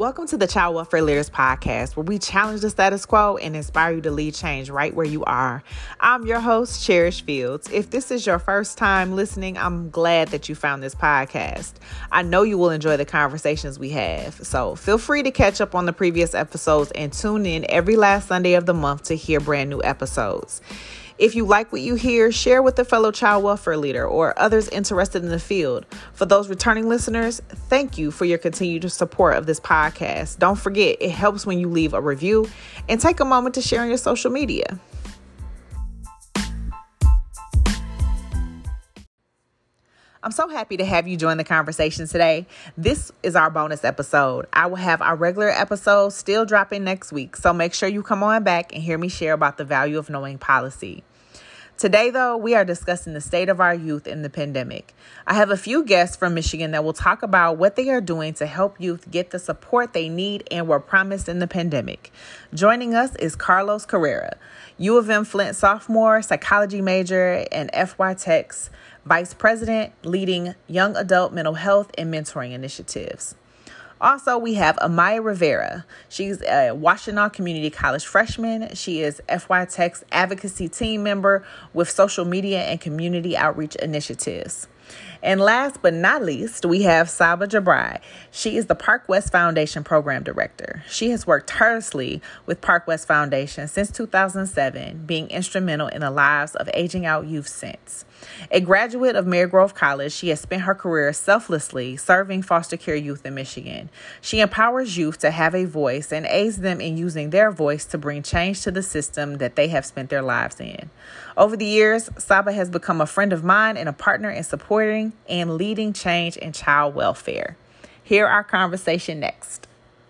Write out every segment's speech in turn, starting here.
Welcome to the Child Welfare Leaders Podcast, where we challenge the status quo and inspire you to lead change right where you are. I'm your host, Cherish Fields. If this is your first time listening, I'm glad that you found this podcast. I know you will enjoy the conversations we have, so feel free to catch up on the previous episodes and tune in every last Sunday of the month to hear brand new episodes. If you like what you hear, share with a fellow child welfare leader or others interested in the field. For those returning listeners, thank you for your continued support of this podcast. Don't forget, it helps when you leave a review and take a moment to share on your social media. I'm so happy to have you join the conversation today. This is our bonus episode. I will have our regular episodes still dropping next week, so make sure you come on back and hear me share about the value of knowing policy. Today, though, we are discussing the state of our youth in the pandemic. I have a few guests from Michigan that will talk about what they are doing to help youth get the support they need and were promised in the pandemic. Joining us is Carlos Carrera, U of M Flint sophomore, psychology major, and FY Tech's vice president, leading young adult mental health and mentoring initiatives. Also, we have Amaya Rivera. She's a Washtenaw Community College freshman. She is FY Tech's advocacy team member with social media and community outreach initiatives. And last but not least, we have Saba Jabrai. She is the Park West Foundation Program Director. She has worked tirelessly with Park West Foundation since 2007, being instrumental in the lives of aging out youth since. A graduate of Marygrove College, she has spent her career selflessly serving foster care youth in Michigan. She empowers youth to have a voice and aids them in using their voice to bring change to the system that they have spent their lives in. Over the years, Saba has become a friend of mine and a partner in supporting and leading change in child welfare. Hear our conversation next.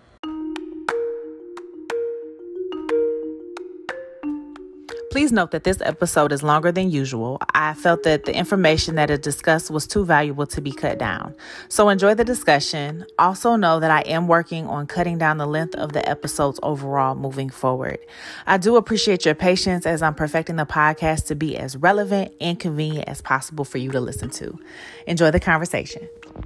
Please note that this episode is longer than usual. I felt that the information that is discussed was too valuable to be cut down. So enjoy the discussion. Also know that I am working on cutting down the length of the episodes overall moving forward. I do appreciate your patience as I'm perfecting the podcast to be as relevant and convenient as possible for you to listen to. Enjoy the conversation.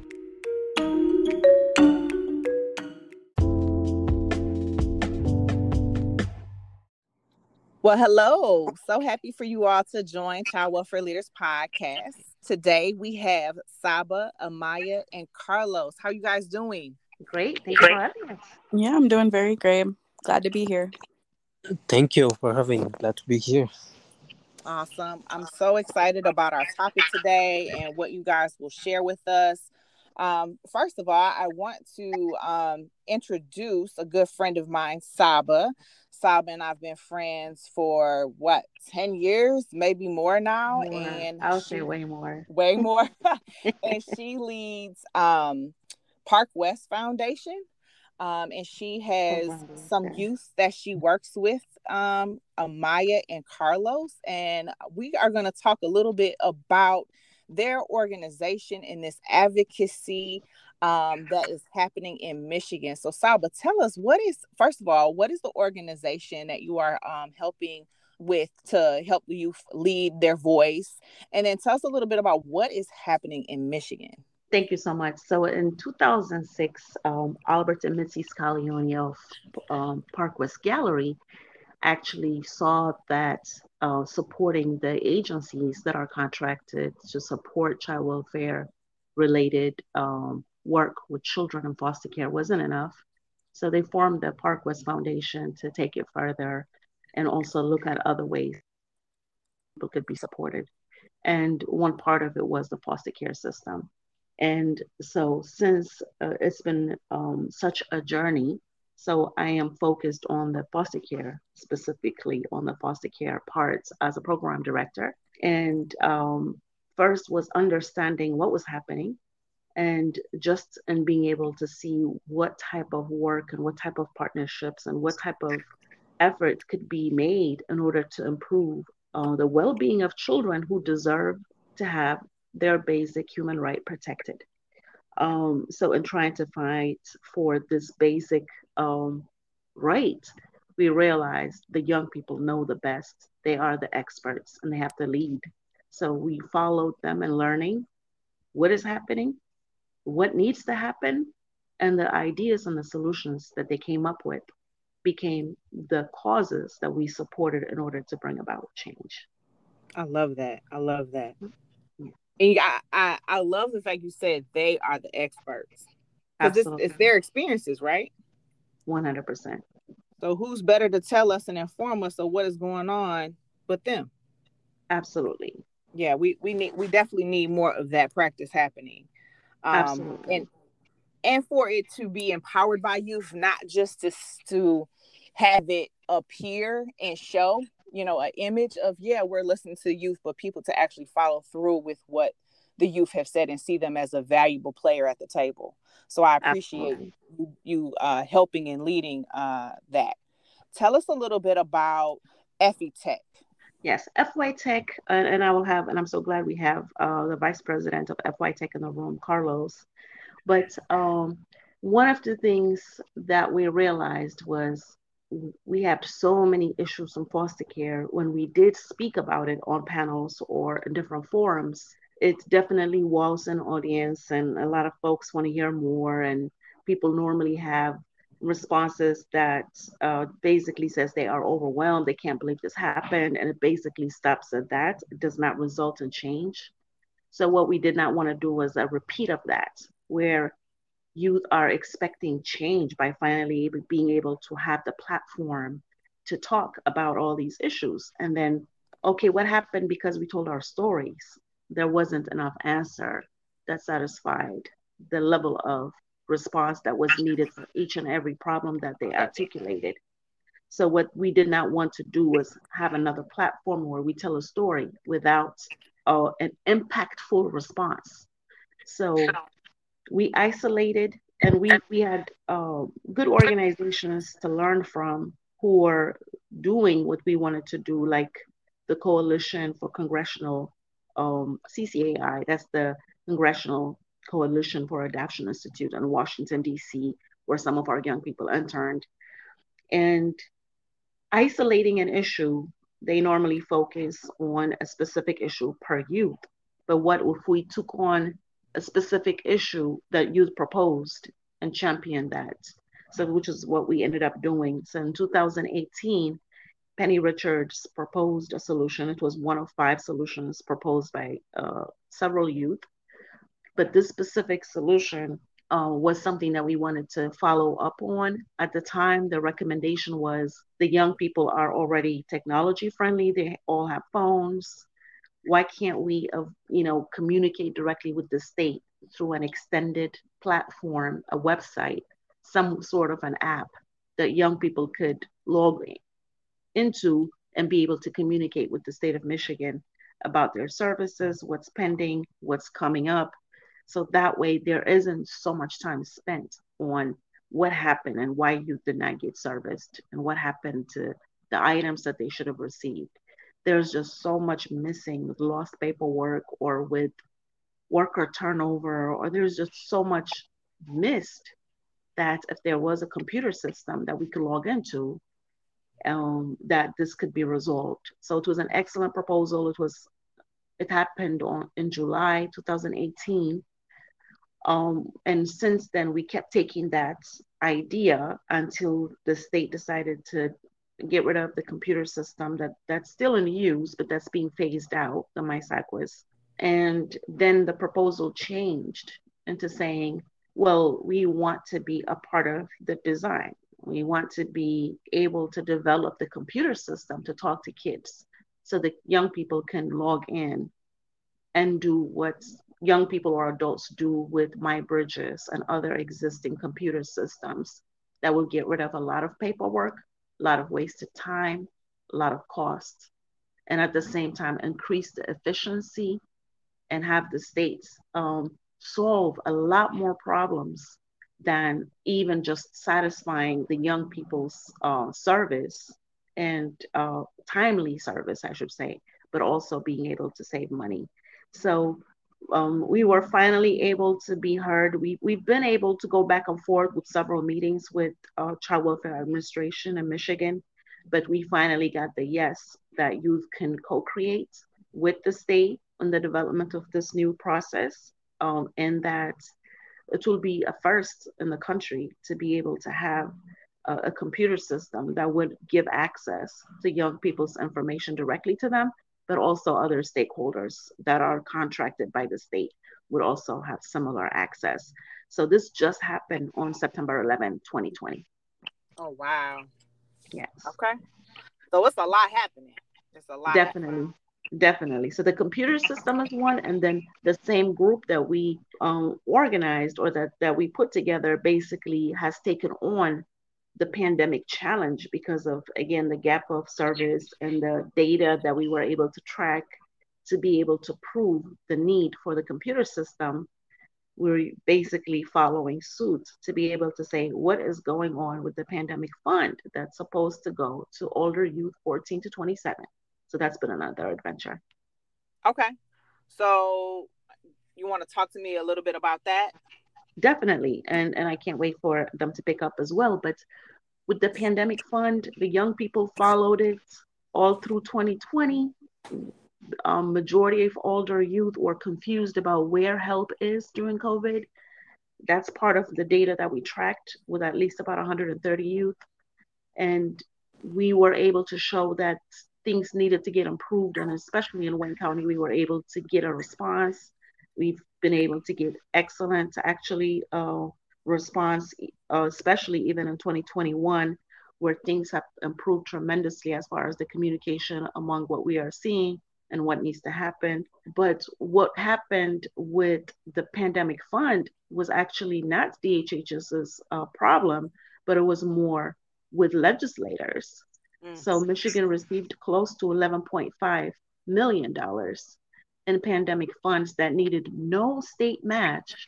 Well, hello. So happy for you all to join Child Welfare Leaders Podcast. Today we have Saba, Amaya, and Carlos. How are you guys doing? Great. Thank you for having us. Yeah, I'm doing very great. Glad to be here. Thank you for having me. Glad to be here. Awesome. I'm so excited about our topic today and what you guys will share with us. First of all, I want to introduce a good friend of mine, Saba. Saba and I've been friends for 10 years, maybe more now. More. And I'll say way more. Way more. And she leads Park West Foundation. And she has some youth that she works with, Amaya and Carlos. And we are going to talk a little bit about their organization and this advocacy that is happening in Michigan. So Saba, tell us first of all, what is the organization that you are helping with to help the youth lead their voice? And then tell us a little bit about what is happening in Michigan. Thank you so much. So in 2006, Albert and Mitzi Scaglione of Park West Gallery actually saw that supporting the agencies that are contracted to support child welfare related work with children in foster care wasn't enough. So they formed the Park West Foundation to take it further and also look at other ways people could be supported. And one part of it was the foster care system. And so since it's been such a journey, so I am focused on the foster care, specifically on the foster care parts as a program director. And first was understanding what was happening and just in being able to see what type of work and what type of partnerships and what type of efforts could be made in order to improve the well-being of children who deserve to have their basic human right protected. So in trying to fight for this basic right, we realized the young people know the best. They are the experts and they have to lead. So we followed them in learning what is happening, what needs to happen, And the ideas and the solutions that they came up with became the causes that we supported in order to bring about change. I love that. I love that. Yeah, And I love the fact you said they are the experts because it's absolutely. their experiences, right? 100%. So who's better to tell us and inform us of what is going on but them? Absolutely. Yeah, we definitely need more of that practice happening. Um, Absolutely. and and for it to be empowered by youth, not just to have it appear and show, an image of, yeah, we're listening to youth, but people to actually follow through with what the youth have said and see them as a valuable player at the table. So I appreciate Absolutely. you helping and leading that. Tell us a little bit about Effie Tech. Yes, FY Tech, and I will have, and I'm so glad we have the vice president of FY Tech in the room, Carlos. But one of the things that we realized was we had so many issues in foster care. When we did speak about it on panels or in different forums, it definitely was an audience, and a lot of folks want to hear more. And people normally have responses that basically says they are overwhelmed, they can't believe this happened, and it basically stops at that. It does not result in change. So what we did not want to do was a repeat of that, where youth are expecting change by finally being able to have the platform to talk about all these issues. And then, okay, what happened because we told our stories? There wasn't enough answer that satisfied the level of response that was needed for each and every problem that they articulated. So what we did not want to do was have another platform where we tell a story without an impactful response. So we isolated, and we had good organizations to learn from who were doing what we wanted to do, like the Coalition for Congressional CCAI. That's the Congressional Coalition for Adoption Institute in Washington D.C., where some of our young people interned. And isolating an issue, they normally focus on a specific issue per youth. But what if we took on a specific issue that youth proposed and championed that? So, which is what we ended up doing. So, in 2018, Penny Richards proposed a solution. It was one of 5 solutions proposed by several youth. But this specific solution was something that we wanted to follow up on. At the time, the recommendation was the young people are already technology friendly. They all have phones. Why can't we, communicate directly with the state through an extended platform, a website, some sort of an app that young people could log into and be able to communicate with the state of Michigan about their services, what's pending, what's coming up. So that way there isn't so much time spent on what happened and why you did not get serviced and what happened to the items that they should have received. There's just so much missing with lost paperwork or with worker turnover, or there's just so much missed that if there was a computer system that we could log into, that this could be resolved. So it was an excellent proposal. It happened in July 2018. And since then, we kept taking that idea until the state decided to get rid of the computer system that's still in use, but that's being phased out, the MySAQUIS. And then the proposal changed into saying, well, we want to be a part of the design. We want to be able to develop the computer system to talk to kids so that young people can log in and do what young people or adults do with MyBridges and other existing computer systems that will get rid of a lot of paperwork, a lot of wasted time, a lot of cost, and at the same time increase the efficiency and have the states solve a lot more problems than even just satisfying the young people's service and timely service, I should say, but also being able to save money. So we were finally able to be heard. We've been able to go back and forth with several meetings with Child Welfare Administration in Michigan, but we finally got the yes that youth can co-create with the state in the development of this new process, and that it will be a first in the country to be able to have a computer system that would give access to young people's information directly to them, but also other stakeholders that are contracted by the state would also have similar access. So this just happened on September 11th, 2020. Oh, wow. Yes, Okay. So it's a lot happening. It's a lot happening. definitely. Definitely. So the computer system is one, and then the same group that we organized or that we put together basically has taken on the pandemic challenge because of, again, the gap of service and the data that we were able to track to be able to prove the need for the computer system. We're basically following suit to be able to say what is going on with the pandemic fund that's supposed to go to older youth 14 to 27. So that's been another adventure. Okay. So you want to talk to me a little bit about that? Definitely. And I can't wait for them to pick up as well. But with the pandemic fund, the young people followed it all through 2020. Majority of older youth were confused about where help is during COVID. That's part of the data that we tracked with at least about 130 youth. And we were able to show that things needed to get improved. And especially in Wayne County, we were able to get a response. We've been able to get excellent, actually, response, especially even in 2021, where things have improved tremendously as far as the communication among what we are seeing and what needs to happen. But what happened with the pandemic fund was actually not DHHS's problem, but it was more with legislators. So Michigan received close to $11.5 million in pandemic funds that needed no state match.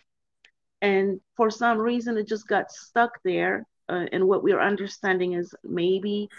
And for some reason, it just got stuck there. And what we're understanding is maybe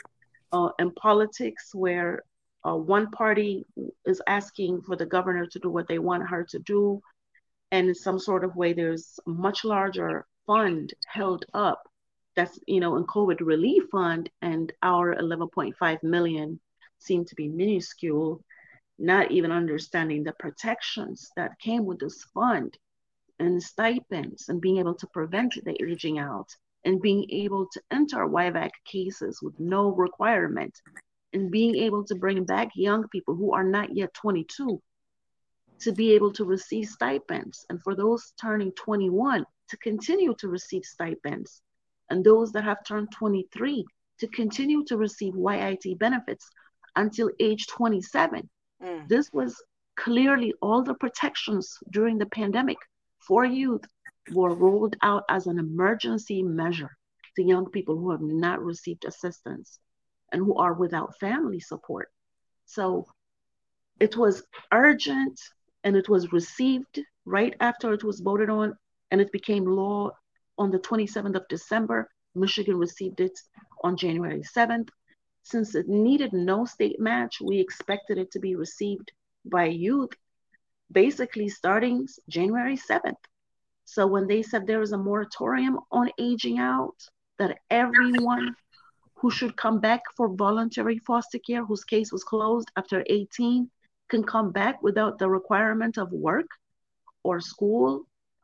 in politics, where one party is asking for the governor to do what they want her to do, and in some sort of way, there's a much larger fund held up that's, in COVID relief fund, and our 11.5 million seem to be minuscule, not even understanding the protections that came with this fund and stipends and being able to prevent the aging out and being able to enter YVAC cases with no requirement and being able to bring back young people who are not yet 22 to be able to receive stipends, and for those turning 21 to continue to receive stipends, and those that have turned 23 to continue to receive YIT benefits until age 27. This was clearly all the protections during the pandemic for youth were rolled out as an emergency measure to young people who have not received assistance and who are without family support. So it was urgent, and it was received right after it was voted on, and it became law on the 27th of December. Michigan received it on January 7th. Since it needed no state match, we expected it to be received by youth basically starting January 7th. So when they said there is a moratorium on aging out, that everyone who should come back for voluntary foster care, whose case was closed after 18, can come back without the requirement of work or school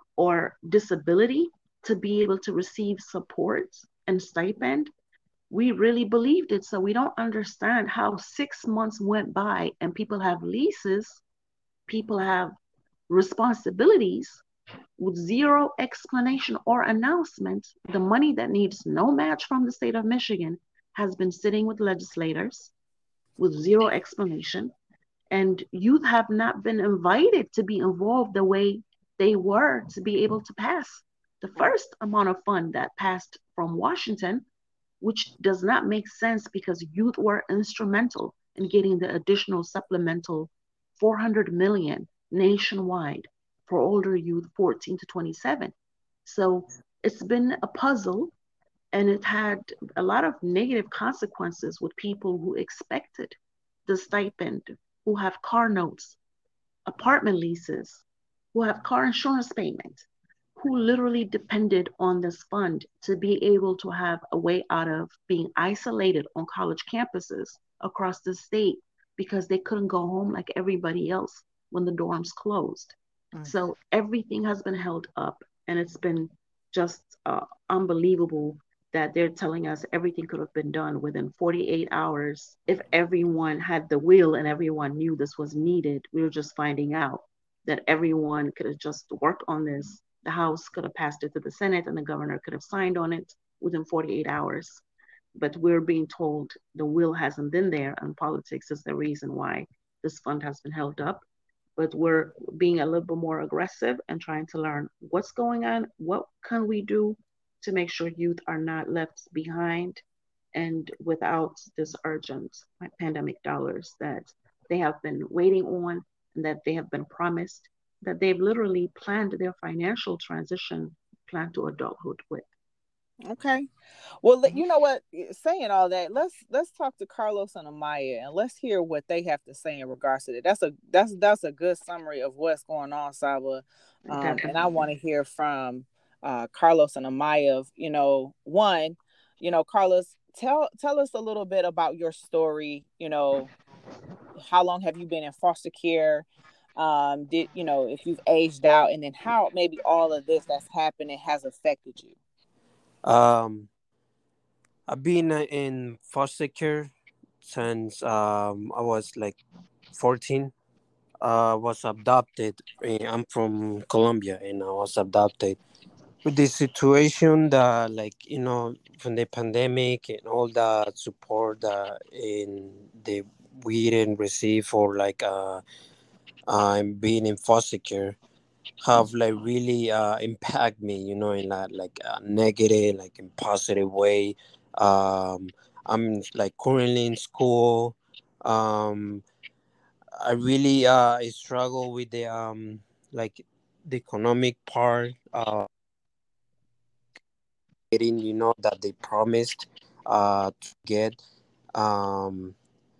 or disability to be able to receive support and stipend, we really believed it. So we don't understand how 6 months went by and people have leases, people have responsibilities with zero explanation or announcement. The money that needs no match from the state of Michigan has been sitting with legislators with zero explanation. And youth have not been invited to be involved the way they were to be able to pass the first amount of fund that passed from Washington, which does not make sense because youth were instrumental in getting the additional supplemental 400 million nationwide for older youth 14 to 27. So it's been a puzzle, and it had a lot of negative consequences with people who expected the stipend, who have car notes, apartment leases, who have car insurance payment, who literally depended on this fund to be able to have a way out of being isolated on college campuses across the state because they couldn't go home like everybody else when the dorms closed. So everything has been held up. And it's been just unbelievable that they're telling us everything could have been done within 48 hours if everyone had the will and everyone knew this was needed. We were just finding out that everyone could have just worked on this. The House could have passed it to the Senate and the governor could have signed on it within 48 hours. But we're being told the will hasn't been there, and politics is the reason why this fund has been held up. But we're being a little bit more aggressive and trying to learn what's going on, what can we do to make sure youth are not left behind and without this urgent pandemic dollars that they have been waiting on and that they have been promised, that they've literally planned their financial transition plan to adulthood with. Okay. Well, you know what? Saying all that, let's talk to Carlos and Amaya, and let's hear what they have to say in regards to that. That's a good summary of what's going on, Saba. And I Definitely. want to hear from Carlos and Amaya. One, Carlos, tell us a little bit about your story. How long have you been in foster care? Did if you've aged out, and then how maybe all of this that's happening has affected you. Um, I've been in foster care since I was like 14. Was adopted. I'm from Colombia, and I was adopted. With the situation that, like, from the pandemic and all the support that in the we didn't receive for like being in foster care have like really impact me, in that like negative, like in positive way. um I'm like currently in school. um I really struggle with the like the economic part, getting, that they promised to get. um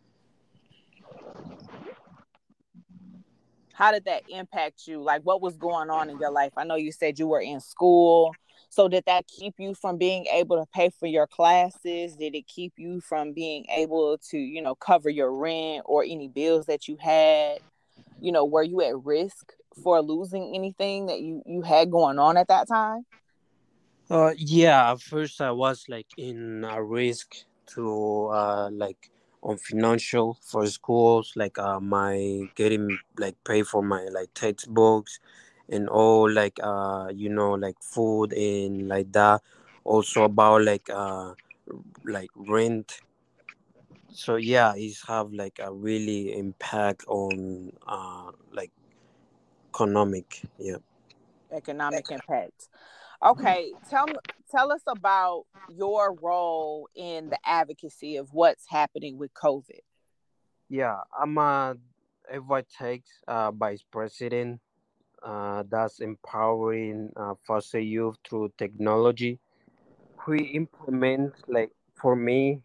How did that impact you? Like, what was going on in your life? I know you said you were in school. So did that keep you from being able to pay for your classes? Did it keep you from being able to, cover your rent or any bills that you had? Were you at risk for losing anything that you had going on at that time? Yeah, at first I was like in a risk to like on financial for schools, like my getting like pay for my like textbooks and all, like like food and like that. Also about like rent. So yeah, it's have like a really impact on like economic. Yeah. Economic impact. Okay, tell us about your role in the advocacy of what's happening with COVID. Yeah, I'm a Tech vice president. That's empowering foster youth through technology. We implement, like, for me,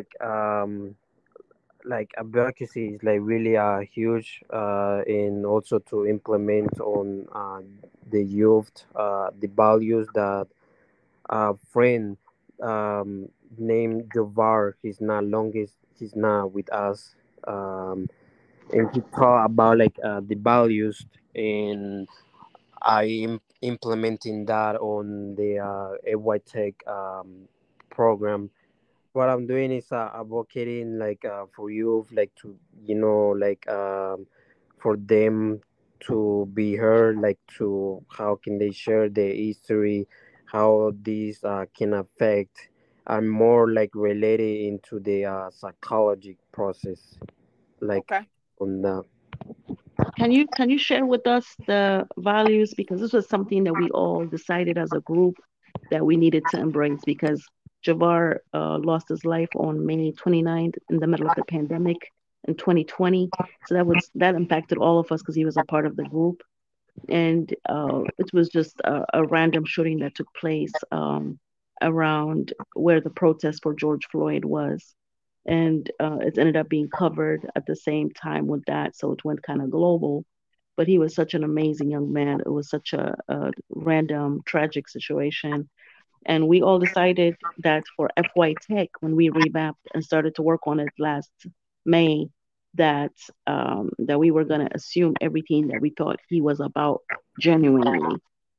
like advocacy is like really huge, and also to implement on the youth, the values that friend named Jovar, he's not with us. And he taught about like the values, and implementing that on the Tech program. What I'm doing is advocating like for youth, like to, like for them to be heard, like to how can they share their history, how these can affect, and more like related into the psychology process, like Okay. on the. Can you share with us the values, because this was something that we all decided as a group that we needed to embrace, because Javar lost his life on May 29th in the middle of the pandemic in 2020. So that impacted all of us because he was a part of the group, and it was just a random shooting that took place around where the protest for George Floyd was, and it ended up being covered at the same time with that, so it went kind of global. But he was such an amazing young man. It was such a random, tragic situation, and we all decided that for FY Tech, when we revamped and started to work on it last May, that that we were going to assume everything that we thought he was about genuinely.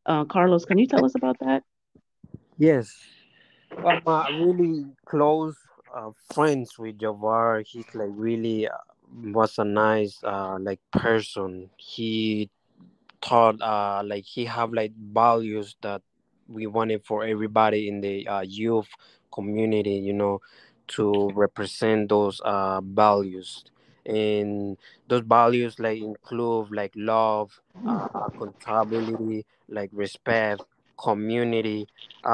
Carlos, can you tell us about that? Yes, I'm really close friends with Javar. He's like really was a nice like person. He thought like he have like values that we wanted for everybody in the youth community, you know, to represent those values. And those values like include like love, accountability, like respect, community.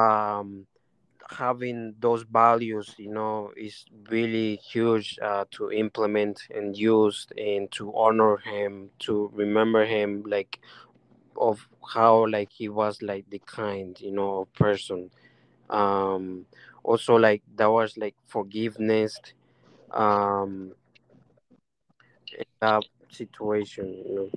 Having those values, you know, is really huge to implement and use and to honor him, to remember him, like of how like he was like the kind, you know, person. um Also like there was like forgiveness um in that situation, you know.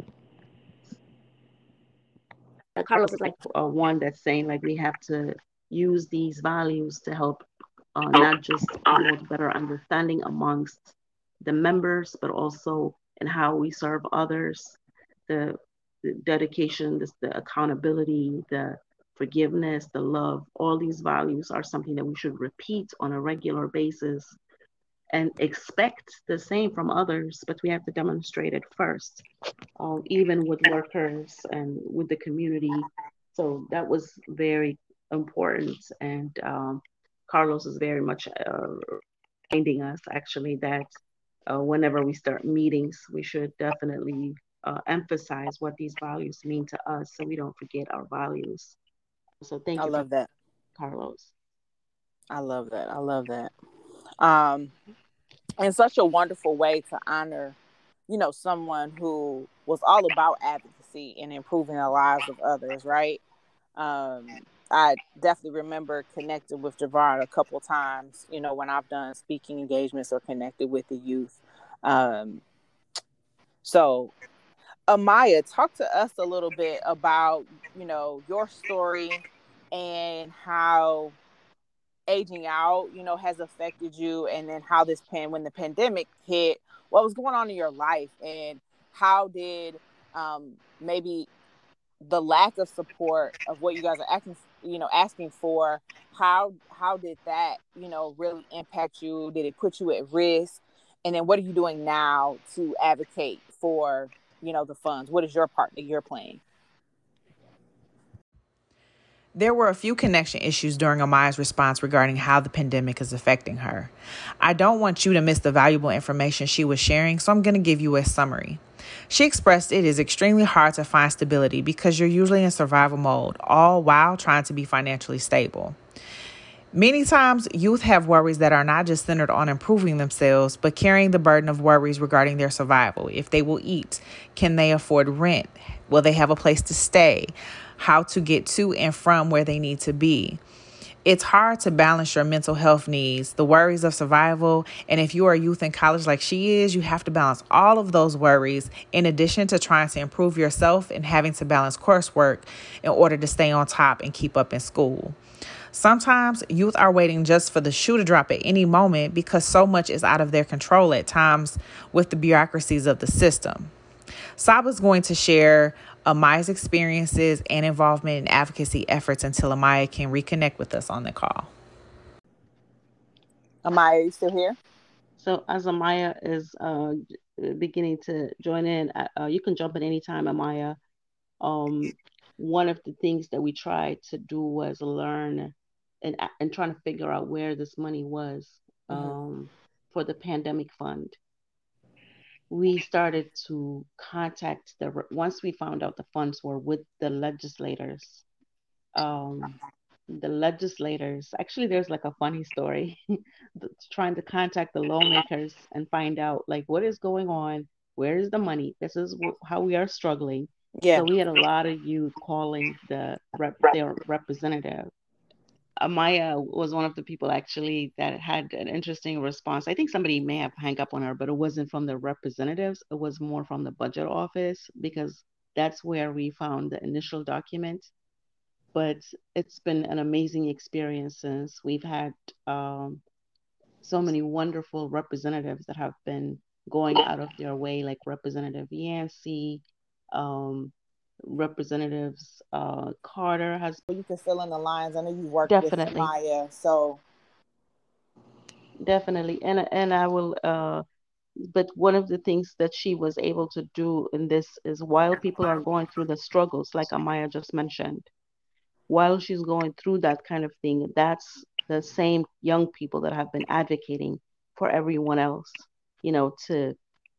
Carlos is like one that's saying like we have to use these values to help not just promote better understanding amongst the members, but also in how we serve others, the, the dedication, the accountability, the forgiveness, the love. All these values are something that we should repeat on a regular basis and expect the same from others, but we have to demonstrate it first, even with workers and with the community. So that was very important. And Carlos is very much reminding us actually that whenever we start meetings, we should definitely emphasize what these values mean to us so we don't forget our values. So I thank you for love that. Carlos. I love that. I love that. Um, and such a wonderful way to honor, someone who was all about advocacy and improving the lives of others, right? I definitely remember connecting with Javard a couple times, when I've done speaking engagements or connected with the youth. Um, so, Amaya, talk to us a little bit about, your story and how aging out, has affected you, and then how when the pandemic hit, what was going on in your life, and how did maybe the lack of support of what you guys are asking for, how did that, really impact you? Did it put you at risk? And then what are you doing now to advocate for, the funds? What is your part that you're playing? There were a few connection issues during Amaya's response regarding how the pandemic is affecting her. I don't want you to miss the valuable information she was sharing, so I'm going to give you a summary. She expressed it is extremely hard to find stability because you're usually in survival mode, all while trying to be financially stable. Many times, youth have worries that are not just centered on improving themselves, but carrying the burden of worries regarding their survival. If they will eat, can they afford rent? Will they have a place to stay? How to get to and from where they need to be? It's hard to balance your mental health needs, the worries of survival, and if you are a youth in college like she is, you have to balance all of those worries in addition to trying to improve yourself and having to balance coursework in order to stay on top and keep up in school. Sometimes youth are waiting just for the shoe to drop at any moment because so much is out of their control at times with the bureaucracies of the system. Saba's going to share Amaya's experiences and involvement in advocacy efforts until Amaya can reconnect with us on the call. Amaya, are you still here? So as Amaya is beginning to join in, you can jump in anytime, Amaya. Um, One of the things that we tried to do was learn and trying to figure out where this money was Mm-hmm. for the pandemic fund. We started to contact once we found out the funds were with the legislators. Um, the legislators, actually, there's like a funny story trying to contact the lawmakers and find out like what is going on, where is the money. This is how we are struggling. Yeah. So we had a lot of youth calling their representative. Maya was one of the people actually that had an interesting response. I think somebody may have hung up on her, but it wasn't from the representatives. It was more from the budget office because that's where we found the initial document. But it's been an amazing experience since we've had um, so many wonderful representatives that have been going out of their way, like Representative Yancey, um, Representatives Carter has You can fill in the lines. I know you worked with definitely, Maya, so definitely, and I will. But one of the things that she was able to do in this is while people are going through the struggles, like Amaya just mentioned, while she's going through that kind of thing, that's the same young people that have been advocating for everyone else, to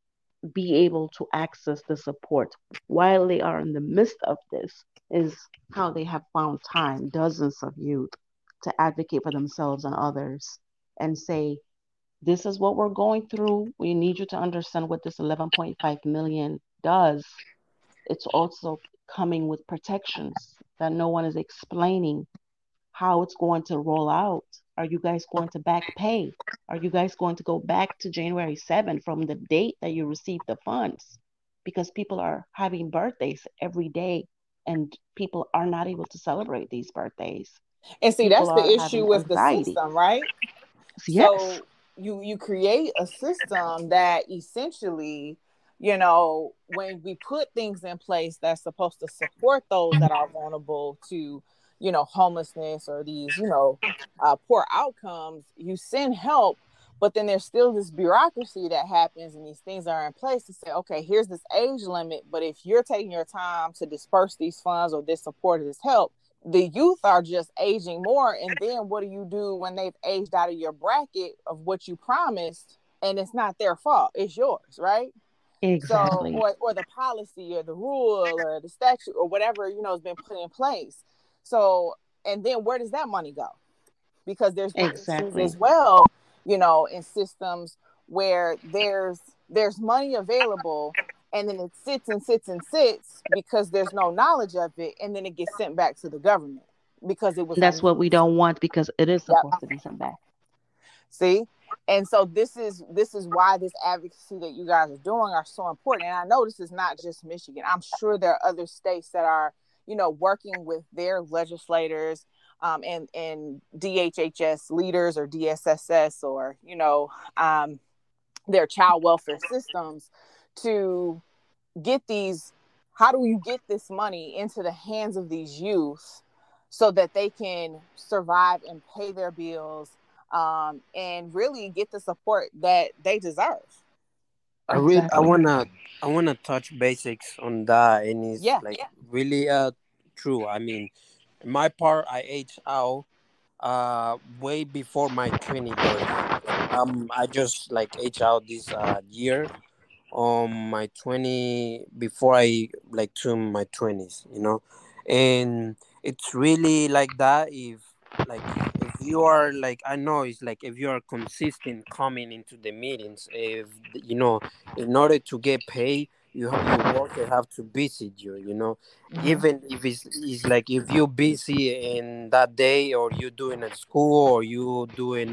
be able to access the support while they are in the midst of this, is how they have found time, dozens of youth, to advocate for themselves and others and say, this is what we're going through. We need you to understand what this 11.5 million does. It's also coming with protections that no one is explaining how it's going to roll out. Are you guys going to back pay? Are you guys going to go back to January 7 from the date that you received the funds? Because people are having birthdays every day and people are not able to celebrate these birthdays. and see People that's the are issue having with the anxiety. system, right? Yes, So you create a system that essentially, when we put things in place that's supposed to support those that are vulnerable to, homelessness or these, poor outcomes, you send help, but then there's still this bureaucracy that happens and these things are in place to say, okay, here's this age limit, but if you're taking your time to disperse these funds or this support or this help, the youth are just aging more. And then what do you do when they've aged out of your bracket of what you promised? And it's not their fault, it's yours, right? So, exactly. or the policy or the rule or the statute or whatever, has been put in place. So, and then where does that money go? Because there's been issues Exactly. as well, in systems where there's money available and then it sits and sits and sits because there's no knowledge of it, and then it gets sent back to the government because it was That's what we unused. don't want because it is supposed Yep. to be sent back. See, and so this is why this advocacy that you guys are doing are so important. And I know this is not just Michigan. I'm sure there are other states that are, working with their legislators, and DHHS leaders or DSSS or their child welfare systems to get these. How do you get this money into the hands of these youth so that they can survive and pay their bills, and really get the support that they deserve? I really Exactly. I wanna touch basics on that, and it's Yeah. like really true. I mean, my part, I aged out way before my 20 birth. Like I just like aged out this year on my 20 before I like to my 20s, and it's really like that if you are like, I know it's like if you are consistent coming into the meetings, if in order to get paid, your worker have to visit you, Mm-hmm. even if it's like if you're busy in that day, or you doing at school, or you doing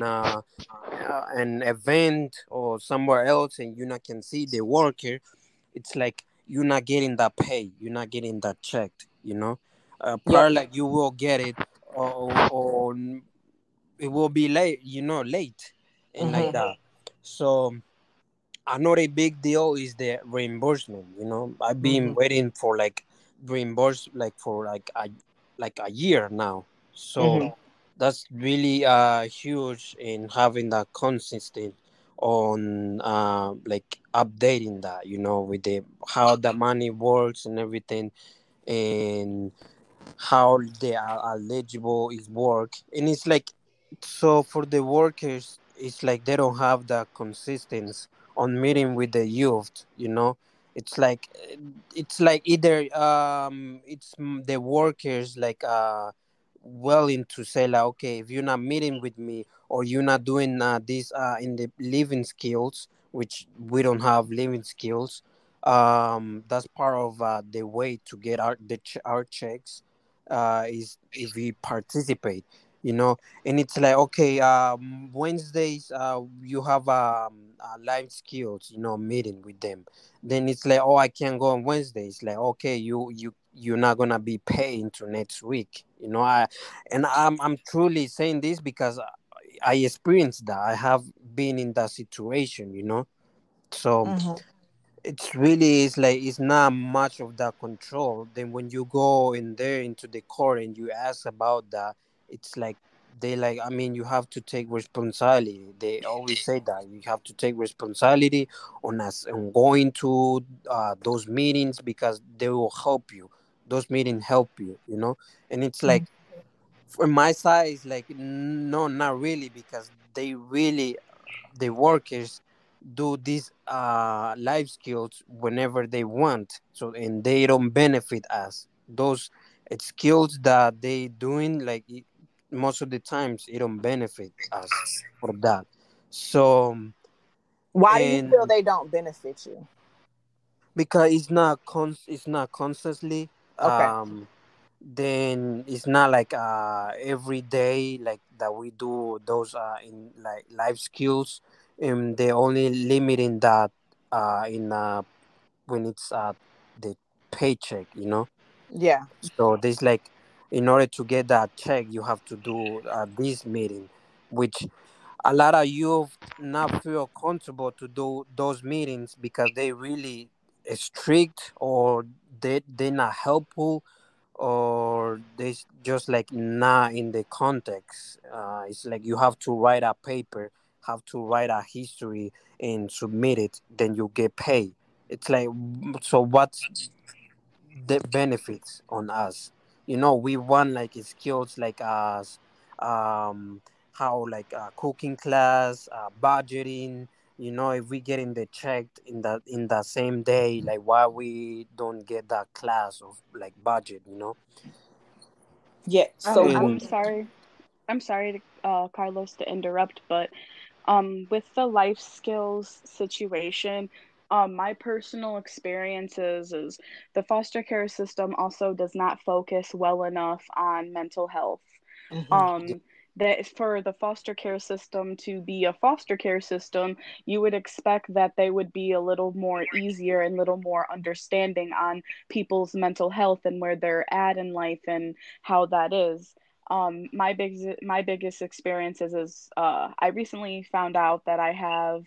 an event or somewhere else, and you not can see the worker, it's like you're not getting that pay, you're not getting that checked, Yep. part like you will get it, or it will be late, late, and like Mm-hmm. that. So another big deal is the reimbursement. I've been Mm-hmm. waiting for like reimburse like for like a year now. So Mm-hmm. that's really huge in having that consistent on like updating that, with the how the money works and everything, and how they are eligible is work. And it's like, so for the workers, it's like they don't have the consistency on meeting with the youth, it's like either the workers like willing to say like, okay, if you're not meeting with me, or you're not doing this in the living skills, which we don't have living skills, that's part of the way to get our checks, is if we participate, and it's like, okay, Wednesdays, you have life skills, meeting with them, then it's like, oh, I can't go on Wednesdays, like, okay, you're not gonna be paid into next week, I'm truly saying this because I experienced that. I have been in that situation, so Mm-hmm. it's really, it's like it's not much of that control. Then when you go in there into the court and you ask about that, it's like they like, I mean, you have to take responsibility. They always say that you have to take responsibility on us on going to those meetings, because they will help you. Those meetings help you, you know. And it's like, for my side, it's like, no, not really, because they really, the workers do these life skills whenever they want, so, and they don't benefit us. Those, it's skills that they doing, like most of the times it don't benefit us for that. So, Why do you feel and they don't benefit you? because it's not constantly, Okay. then it's not like every day like that we do those in like life skills, and they only limiting that in when it's the paycheck, you know. Yeah. So there's like, in order to get that check you have to do this meeting, which a lot of youth not feel comfortable to do those meetings because they really strict, or they not helpful, or they just like not in the context. It's like you have to write a paper, have to write a history and submit it, then you get paid. It's like, so what's the benefits on us? You know, we want like skills like us, how like cooking class, budgeting. You know, if we get in the check in the same day, like why we don't get that class of like budget, you know? Yeah. So I'm And sorry. I'm sorry to Carlos to interrupt, but with the life skills situation, my personal experiences is the foster care system also does not focus well enough on mental health. mhm. Um, that for the foster care system to be a foster care system, you would expect that they would be a little more easier and little more understanding on people's mental health and where they're at in life and how that is. My biggest experiences is I recently found out that I have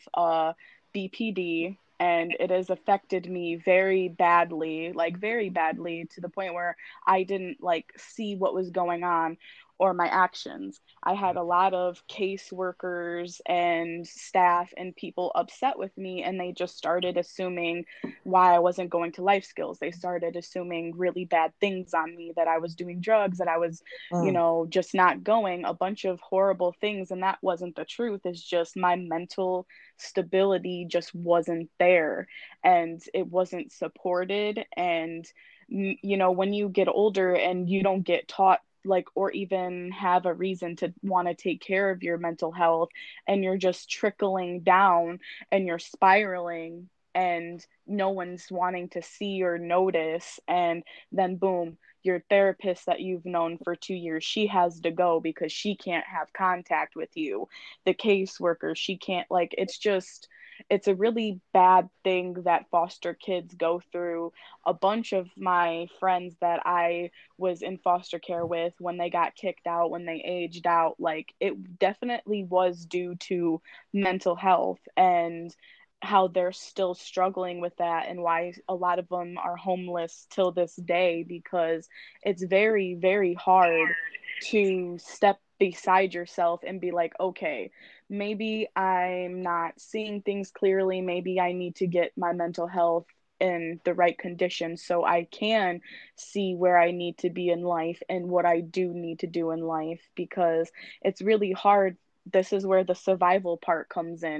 BPD, and it has affected me very badly, like very badly, to the point where I didn't like see what was going on or my actions. I had a lot of caseworkers and staff and people upset with me, and they just started assuming why I wasn't going to life skills. They started assuming really bad things on me, that I was doing drugs, that I was, Mm. just not going, a bunch of horrible things. And that wasn't the truth. It's just my mental stability just wasn't there, and it wasn't supported. And, when you get older and you don't get taught, like, or even have a reason to want to take care of your mental health, and you're just trickling down and you're spiraling, and no one's wanting to see or notice, and then boom, your therapist that you've known for 2 years, she has to go because she can't have contact with you. The caseworker, she can't, like, it's a really bad thing that foster kids go through. A bunch of my friends that I was in foster care with, when they got kicked out, when they aged out, like, it definitely was due to mental health, and how they're still struggling with that, and why a lot of them are homeless till this day, because it's very, very hard to step beside yourself and be like, okay, maybe I'm not seeing things clearly. Maybe I need to get my mental health in the right condition so I can see where I need to be in life and what I do need to do in life, because it's really hard. This is where the survival part comes in.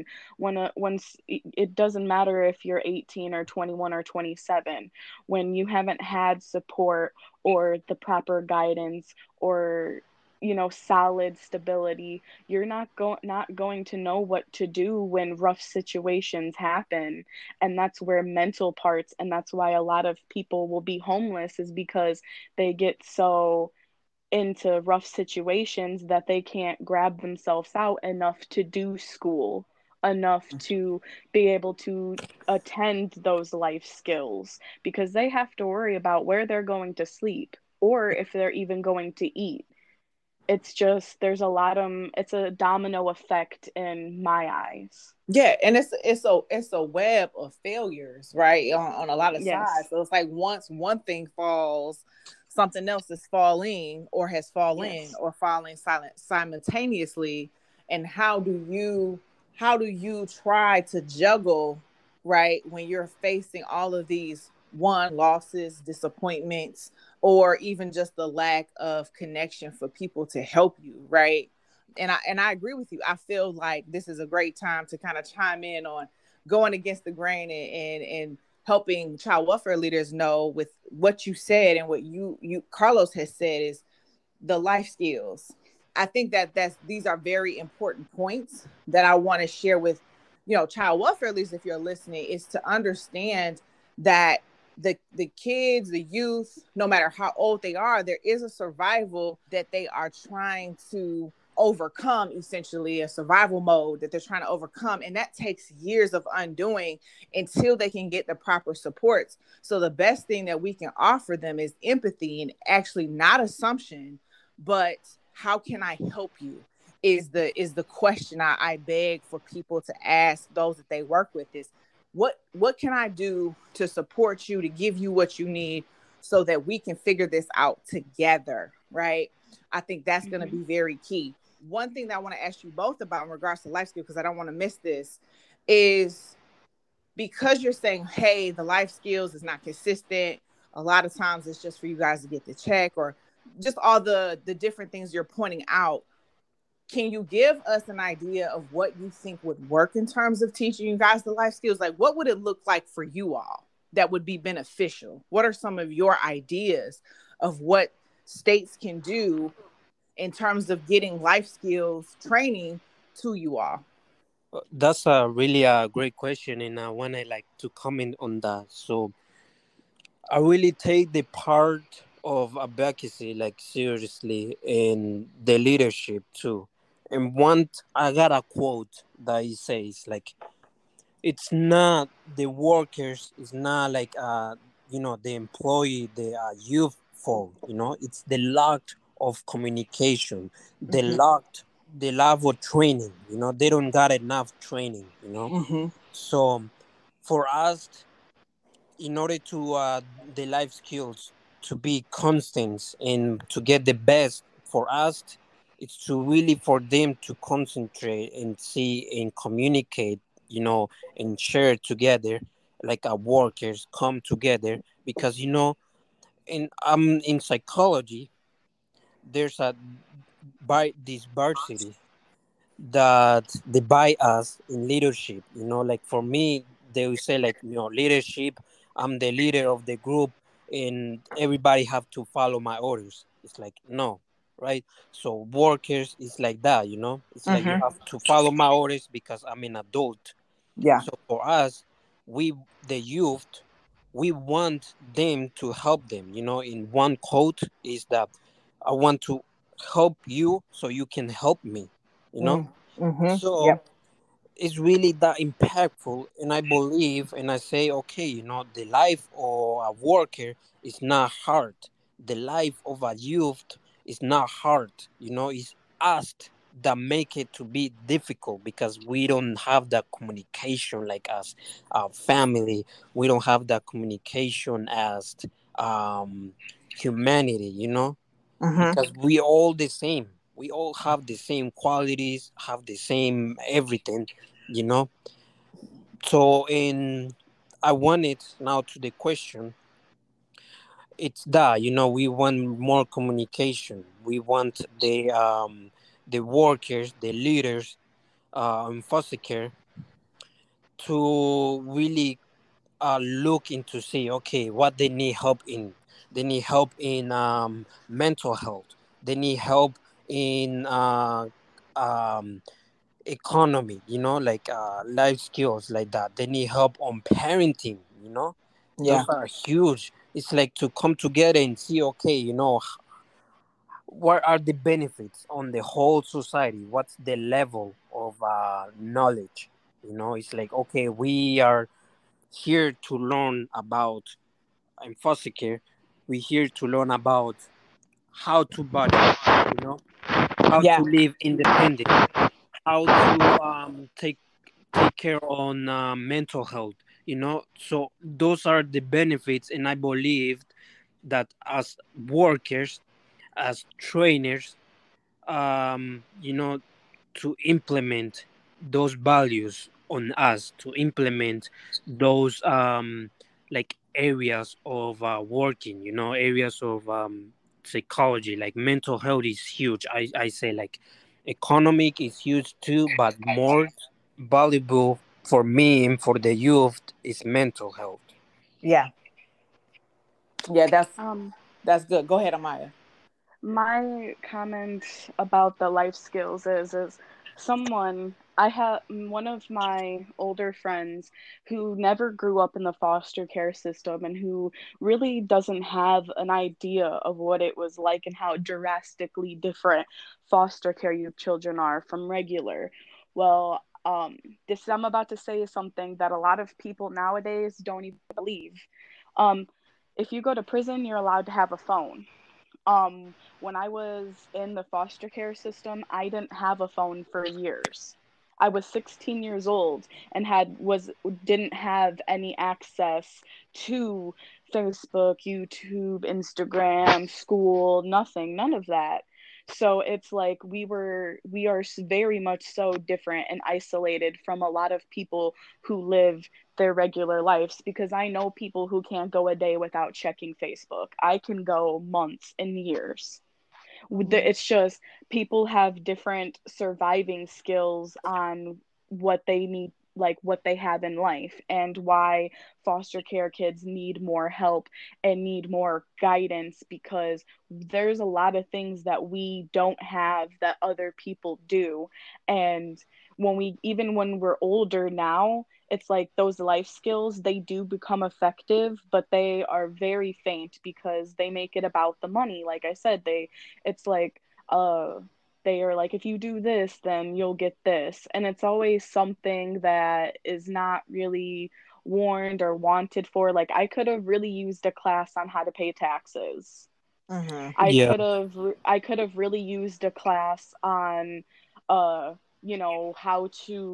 It doesn't matter if you're 18 or 21 or 27, when you haven't had support or the proper guidance, or solid stability, you're not going to know what to do when rough situations happen. And that's where mental parts, and that's why a lot of people will be homeless, is because they get so into rough situations that they can't grab themselves out enough to do school, enough to be able to attend those life skills, because they have to worry about where they're going to sleep or if they're even going to eat. it's just there's a lot of it's a domino effect in my eyes. Yeah, and it's a web of failures, right? On a lot of sides. Yes. So it's like once one thing falls, something else is falling or has fallen Yes. or falling silent simultaneously. And how do you try to juggle, right, when you're facing all of these losses, disappointments, or even just the lack of connection for people to help you, right? And I agree with you. I feel like this is a great time to kind of chime in on going against the grain and helping child welfare leaders know with what you said and what you Carlos has said is the life skills. I think that these are very important points that I want to share with child welfare leaders. If you're listening, is to understand that the kids, the youth, no matter how old they are, there is a survival that they are trying to overcome, essentially a survival mode that they're trying to overcome, and that takes years of undoing until they can get the proper supports. So the best thing that we can offer them is empathy, and actually not assumption, but how can I help you is the question I beg for people to ask those that they work with is what can I do to support you, to give you what you need so that we can figure this out together, right? I think that's going to be very key. One thing that I want to ask you both about in regards to life skill, because I don't want to miss this, is because you're saying, hey, the life skills is not consistent. A lot of times it's just for you guys to get the check or just all the different things you're pointing out. Can you give us an idea of what you think would work in terms of teaching you guys the life skills? Like, what would it look like for you all that would be beneficial? What are some of your ideas of what states can do in terms of getting life skills training to you all? That's a really a great question, and I want to like to comment on that. So I really take the part of advocacy like seriously in the leadership too. And one, I got a quote that he says like, "It's not the workers, it's not like the employee, the youth fault. It's the lack of communication, the Mm-hmm. lack, the lack of training. They don't got enough training. Mm-hmm. So for us, in order to the life skills to be constant and to get the best for us, it's to really for them to concentrate and see and communicate, and share together, like our workers come together, because in in psychology there's a by this diversity that they buy us in leadership. Like for me, they will say like, leadership, I'm the leader of the group and everybody have to follow my orders. It's like, no, right? So workers is like that. It's like you Mm-hmm. have to follow my orders because I'm an adult. Yeah. So for us, we the youth, we want them to help them. In one quote is that I want to help you so you can help me. you know Mm-hmm. so Yep. it's really that impactful, and I believe and I say, okay, the life of a worker is not hard. The life of a youth is not hard. It's us that make it to be difficult because we don't have that communication like as a family. We don't have that communication as um humanity, Mm-hmm. because we all the same. We all have the same qualities, have the same everything, you know. So, in I want it now to the question. It's that we want more communication. We want the workers, the leaders, in foster care to really look into see, okay, what they need help in. They need help in mental health. They need help in um, economy, like life skills like that. They need help on parenting. Yeah. Those are huge. It's like to come together and see, okay, what are the benefits on the whole society? What's the level of knowledge? It's like, okay, we are here to learn about in foster care. We're here to learn about how to budget, you know, how to Yeah. live independent, how to take care on mental health, you know. So those are the benefits, and I believe that as workers, as trainers, you know, to implement those values on us, to implement those like areas of working, you know, areas of psychology, like mental health is huge. I say like economic is huge too, but more valuable for me and for the youth is mental health. Yeah. Yeah, Um, that's good. Go ahead, Amaya. my comment about the life skills is someone I have one of my older friends who never grew up in the foster care system and who really doesn't have an idea of what it was like and how drastically different foster care youth children are from regular. Well, this I'm about to say is something that a lot of people nowadays don't even believe. Um, if you go to prison, you're allowed to have a phone. When I was in the foster care system, I didn't have a phone for years. I was 16 years old and didn't have any access to Facebook, YouTube, Instagram, school, nothing, none of that. So it's like we are very much so different and isolated from a lot of people who live their regular lives, because I know people who can't go a day without checking Facebook. I can go months and years. It's just people have different surviving skills on what they need, like what they have in life, and why foster care kids need more help and need more guidance, because there's a lot of things that we don't have that other people do. And even when we're older now, it's like those life skills, they do become effective, but they are very faint because they make it about the money. Like I said, it's like uh they are like, if you do this then you'll get this, and it's always something that is not really warned or wanted for. Like I could have really used a class on how to pay taxes. Mm-hmm. Yeah. I could have really used a class on uh how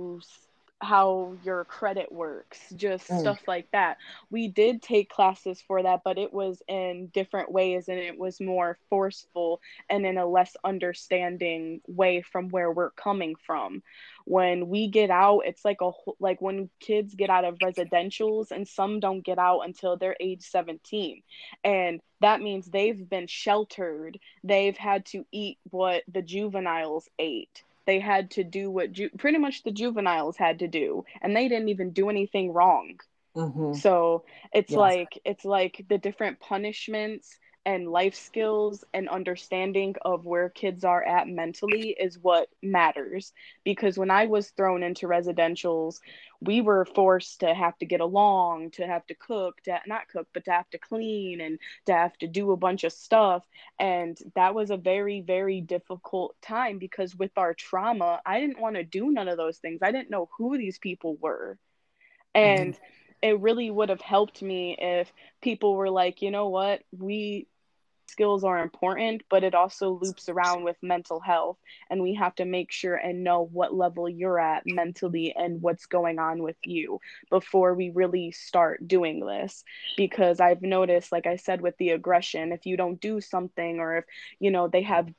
how your credit works, just Mm. stuff like that. We did take classes for that, but it was in different ways and it was more forceful and in a less understanding way from where we're coming from. When we get out, it's like like when kids get out of residentials, and some don't get out until they're age 17, and that means they've been sheltered. They've had to eat what the juveniles ate. They had to do what pretty much the juveniles had to do, and they didn't even do anything wrong. Mm-hmm. So Yeah. it's like the different punishments and life skills and understanding of where kids are at mentally is what matters. Because when I was thrown into residentials, we were forced to have to get along, to have to cook, to not cook, but to have to clean and to have to do a bunch of stuff. And that was a very, very difficult time because with our trauma, I didn't want to do none of those things. I didn't know who these people were. Mm-hmm. And it really would have helped me if people were like, you know what, we skills are important, but it also loops around with mental health. And we have to make sure and know what level you're at mentally and what's going on with you before we really start doing this. Because I've noticed, like I said, with the aggression, if you don't do something, or if, they have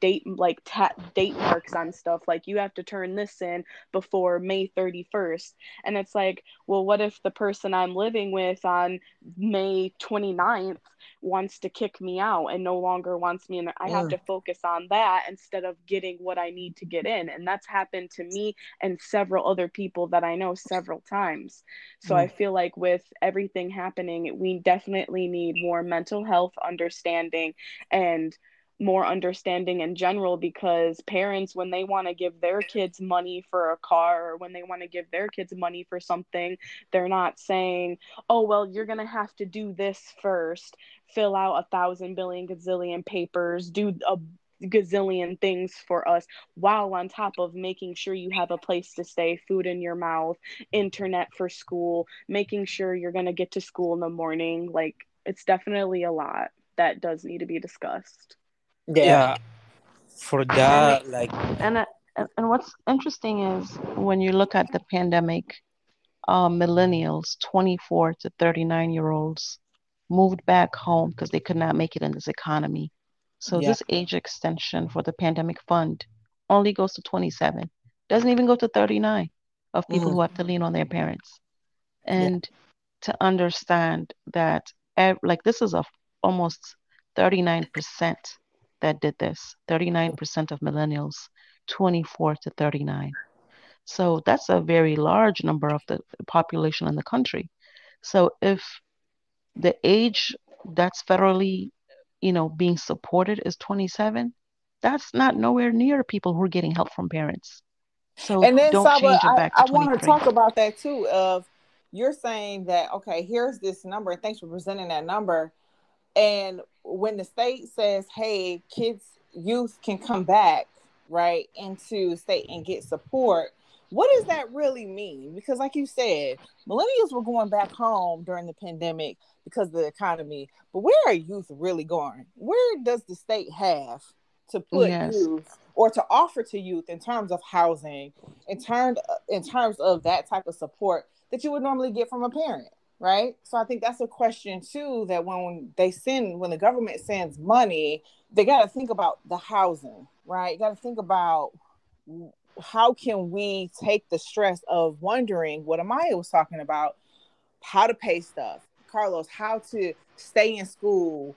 date marks on stuff, like you have to turn this in before May 31st. And it's like, well, what if the person I'm living with on May 29th wants to kick me out and no longer wants me in there? I have Mm. to focus on that instead of getting what I need to get in. And that's happened to me and several other people that I know several times. So I Mm. feel like with everything happening, we definitely need more mental health understanding and more understanding in general, because parents, when they want to give their kids money for a car, or when they want to give their kids money for something, they're not saying, oh, well, you're going to have to do this first, fill out 1,000 billion gazillion papers, do a gazillion things for us, while on top of making sure you have a place to stay, food in your mouth, internet for school, making sure you're going to get to school in the morning. Like, it's definitely a lot that does need to be discussed. Yeah. Yeah, for And that, like, and uh, and what's interesting is when you look at the pandemic, millennials, 24 to 39-year-olds, moved back home because they could not make it in this economy. So Yeah. this age extension for the pandemic fund only goes to 27. Doesn't even go to 39 of people Hmm. who have to lean on their parents. Yeah. And to understand that, like this is a almost 39% that did this. 39% of millennials, 24 to 39. So that's a very large number of the population in the country. So if the age that's federally, being supported is 27, that's not nowhere near people who are getting help from parents. So And then don't Saba, change it back to I want to 23. talk about that too. Of you're saying that okay, here's this number, and thanks for presenting that number. And when the state says, "Hey, kids, youth can come back right into state and get support," what does that really mean? Because, like you said, millennials were going back home during the pandemic because of the economy. But where are youth really going? Where does the state have to put Yes, youth or to offer to youth in terms of housing, in terms of that type of support that you would normally get from a parent? Right. So I think that's a question too, that when the government sends money, they got to think about the housing, right? You got to think about how can we take the stress of wondering what Amaya was talking about, how to pay stuff, Carlos, how to stay in school,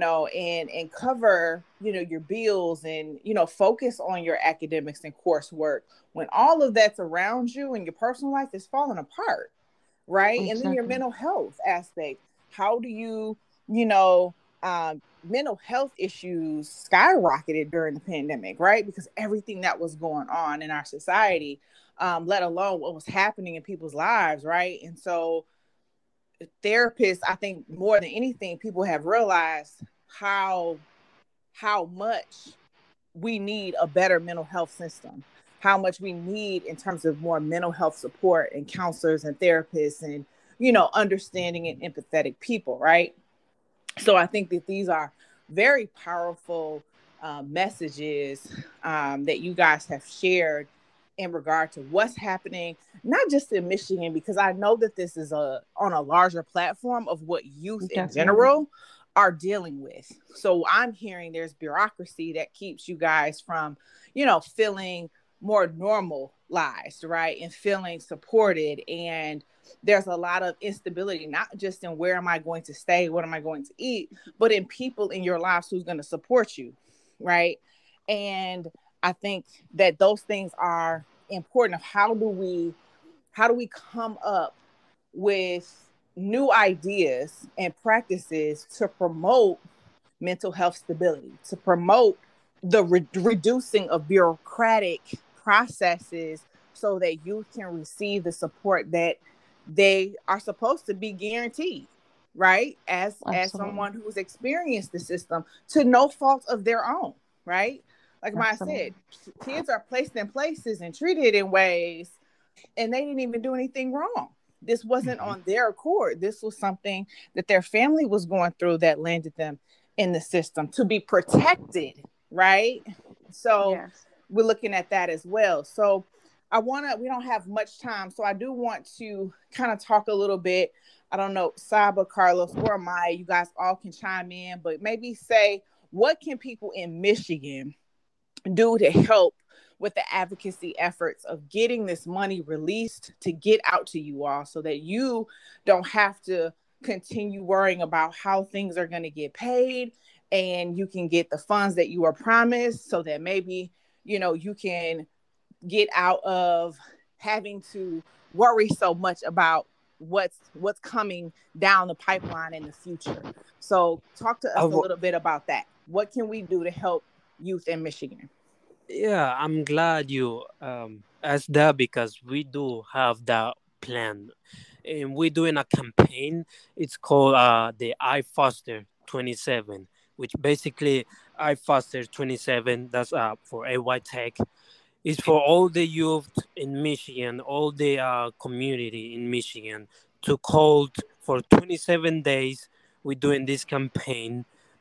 and cover, your bills, and focus on your academics and coursework when all of that's around you and your personal life is falling apart, right? And then your exactly. mental health aspect. How do you know, mental health issues skyrocketed during the pandemic, right? Because everything that was going on in our society, let alone what was happening in people's lives, right? And so, therapists, I think more than anything, people have realized how much we need a better mental health system, how much we need in terms of more mental health support and counselors and therapists and, understanding and empathetic people, right? So I think that these are very powerful messages that you guys have shared in regard to what's happening, not just in Michigan, because I know that this is on a larger platform of what youth in Definitely. general are dealing with. So I'm hearing there's bureaucracy that keeps you guys from, feeling more normal lives, right? And feeling supported. And there's a lot of instability, not just in where am I going to stay, what am I going to eat, but in people in your lives who's going to support you, right? And I think that those things are important. Of how do we come up with new ideas and practices to promote mental health stability, to promote the reducing of bureaucratic processes so that youth can receive the support that they are supposed to be guaranteed, right? As Absolutely. someone who's experienced the system to no fault of their own, right? Like I said, Absolutely. kids are placed in places and treated in ways, and they didn't even do anything wrong. This wasn't mhm. on their accord. This was something that their family was going through that landed them in the system to be protected, right? So Yes. we're looking at that as well. So we don't have much time. So I do want to kind of talk a little bit. I don't know, Saba, Carlos, or Maya, you guys all can chime in, but maybe say, what can people in Michigan do to help with the advocacy efforts of getting this money released to get out to you all so that you don't have to continue worrying about how things are going to get paid, and you can get the funds that you were promised so that maybe you can get out of having to worry so much about what's coming down the pipeline in the future. So talk to I us a w- little bit about that. What can we do to help youth in Michigan? yeah, I'm glad you asked that because we do have that plan, and we're doing a campaign. It's called the I Foster 27, which basically I Foster 27. That's for AY Tech. It's for all the youth in Michigan, all the community in Michigan to call for 27 days. We're doing this campaign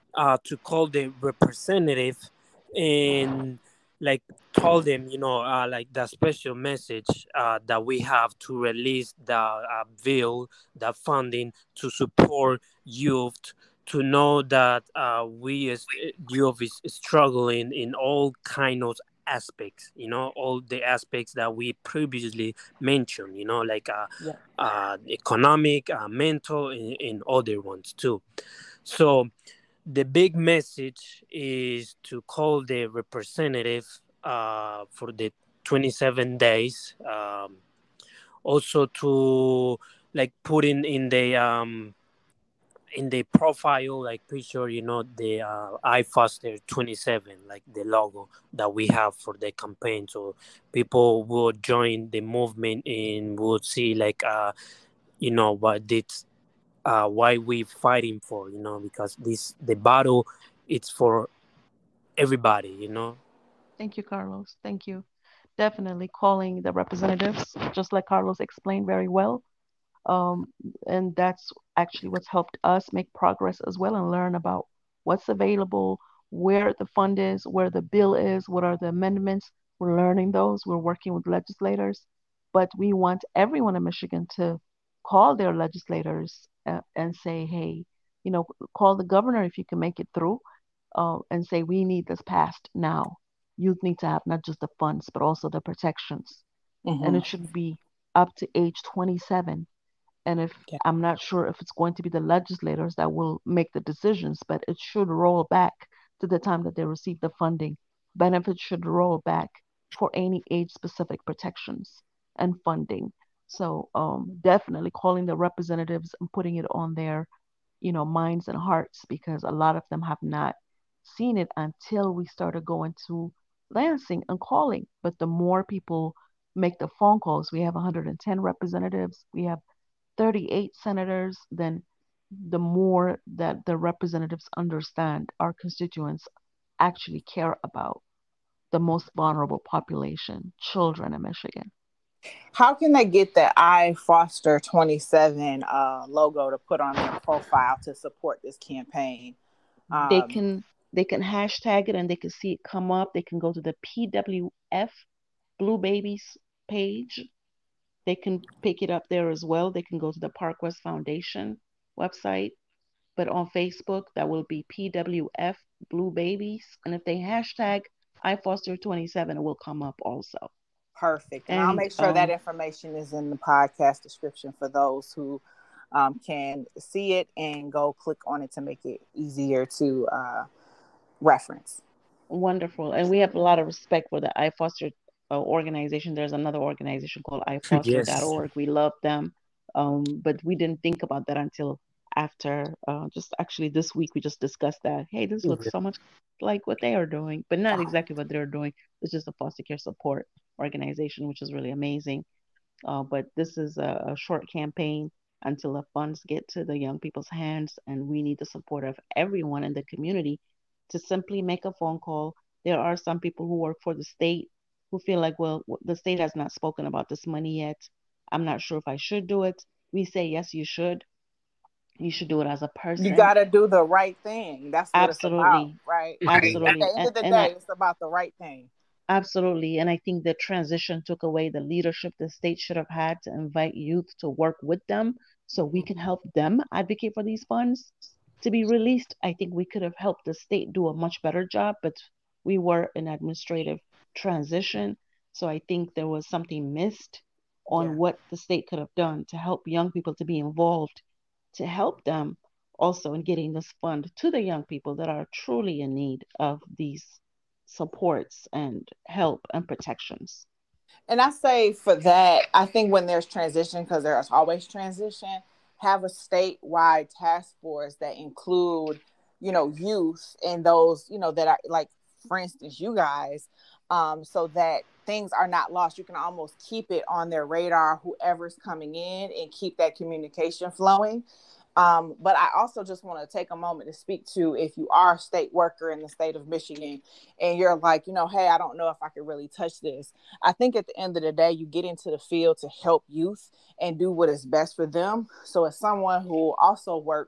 to call the representative and like told them, like the special message that we have to release the bill, the funding to support youth, to know that we as youth is struggling in all kind of aspects, all the aspects that we previously mentioned, like Yeah. economic, mental, and other ones too. So the big message is to call the representative for the 27 days. Also to like put in the profile like picture, the iFoster 27, like the logo that we have for the campaign. So people would join the movement and would see like what it's why we fighting for, because this the battle it's for everybody, Thank you, Carlos. Thank you. Definitely calling the representatives, just like Carlos explained very well. Um, and that's actually what's helped us make progress as well and learn about what's available, where the fund is, where the bill is, what are the amendments. We're learning those. We're working with legislators, but we want everyone in Michigan to call their legislators and say, hey, call the governor if you can make it through, and say, we need this passed now. Youth need to have not just the funds, but also the protections. And Mm-hmm. it should be up to age 27. And if Yeah. I'm not sure if it's going to be the legislators that will make the decisions, but it should roll back to the time that they receive the funding. Benefits should roll back for any age specific protections and funding. So definitely calling the representatives and putting it on their, minds and hearts, because a lot of them have not seen it until we started going to Lansing and calling. But the more people make the phone calls, we have 110 representatives, we have 38 senators, then the more that the representatives understand our constituents actually care about the most vulnerable population, children in Michigan. How can they get the I Foster 27 logo to put on their profile to support this campaign? They Um, can they can hashtag it and they can see it come up. They can go to the PWF Blue Babies page. They can pick it up there as well. They can go to the Park West Foundation website, but on Facebook, that will be PWF Blue Babies. And if they hashtag iFoster27, it will come up also. Perfect. And I'll And make sure that information is in the podcast description for those who can see it and go click on it to make it easier to reference. wonderful. And we have a lot of respect for the iFoster organization. There's another organization called Yes. iFoster.org. We love them. But we didn't think about that until after just actually this week we just discussed that. Hey, this looks so much like what they are doing, but not exactly what they're doing. It's just a foster care support organization, which is really amazing. But this is a short campaign until the funds get to the young people's hands, and we need the support of everyone in the community to simply make a phone call. There are some people who work for the state who feel like, well, the state has not spoken about this money yet. I'm not sure if I should do it. We say, yes, you should. You should do it as a You person. got to do the right thing. That's what it's about, Absolutely. right? At Absolutely. the end of the And day, it's about the right thing. absolutely. And I think the transition took away the leadership the state should have had to invite youth to work with them so we can help them advocate for these funds to be released. I think we could have helped the state do a much better job, but we were in administrative transition. So I think there was something missed on Yeah. what the state could have done to help young people to be involved, to help them also in getting this fund to the young people that are truly in need of these supports and help and protections. And I say for that, I think when there's transition, because there's always transition, have a statewide task force that include, youth and those, that are like, for instance, you guys, so that things are not lost. You can almost keep it on their radar, whoever's coming in, and keep that communication flowing. But I also just want to take a moment to speak to, if you are a state worker in the state of Michigan and you're like, hey, I don't know if I could really touch this. I think at the end of the day, you get into the field to help youth and do what is best for them. So as someone who also worked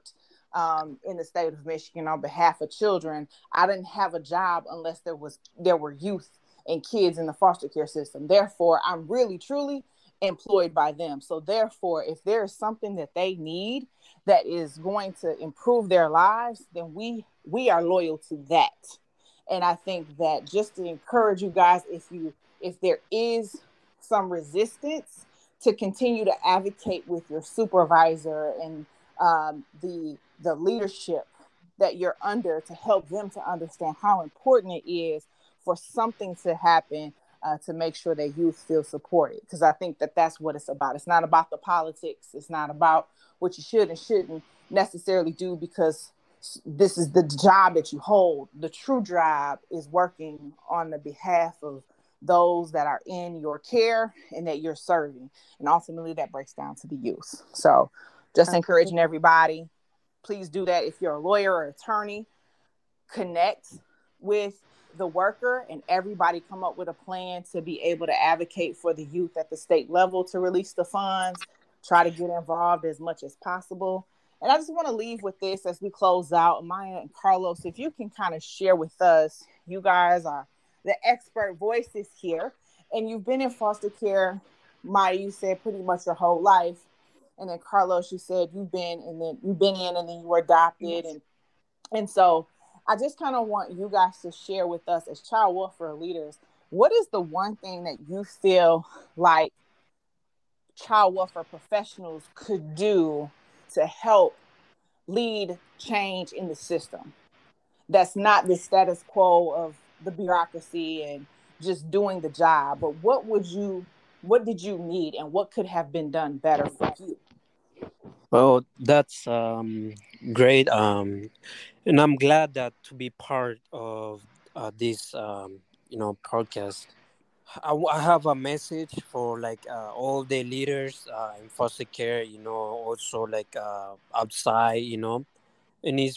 in the state of Michigan on behalf of children. I didn't have a job unless there were youth and kids in the foster care system. Therefore, I'm really truly employed by them. So therefore, if there is something that they need that is going to improve their lives, then we are loyal to that. And I think that just to encourage you guys, if there is some resistance, to continue to advocate with your supervisor and the leadership that you're under, to help them to understand how important it is for something to happen, to make sure that youth feel supported. Because I think that that's what it's about. It's not about the politics. It's not about what you should and shouldn't necessarily do because this is the job that you hold. The true job is working on the behalf of those that are in your care and that you're serving. And ultimately that breaks down to the youth. So just encouraging everybody, please do that. If you're a lawyer or attorney, connect with the worker and everybody come up with a plan to be able to advocate for the youth at the state level to release the funds, try to get involved as much as possible. And I just want to leave with this as we close out. Maya and Carlos, if you can kind of share with us, you guys are the expert voices here, and you've been in foster care, Maya, you said pretty much your whole life. And then Carlos, you said you've been in and then you were adopted. Yes. And so I just kind of want you guys to share with us as child welfare leaders, what is the one thing that you feel like child welfare professionals could do to help lead change in the system? That's not the status quo of the bureaucracy and just doing the job, but what did you need and what could have been done better for you? Well, that's great. And I'm glad that to be part of this, podcast. I have a message for like all the leaders in foster care, also like outside, and it's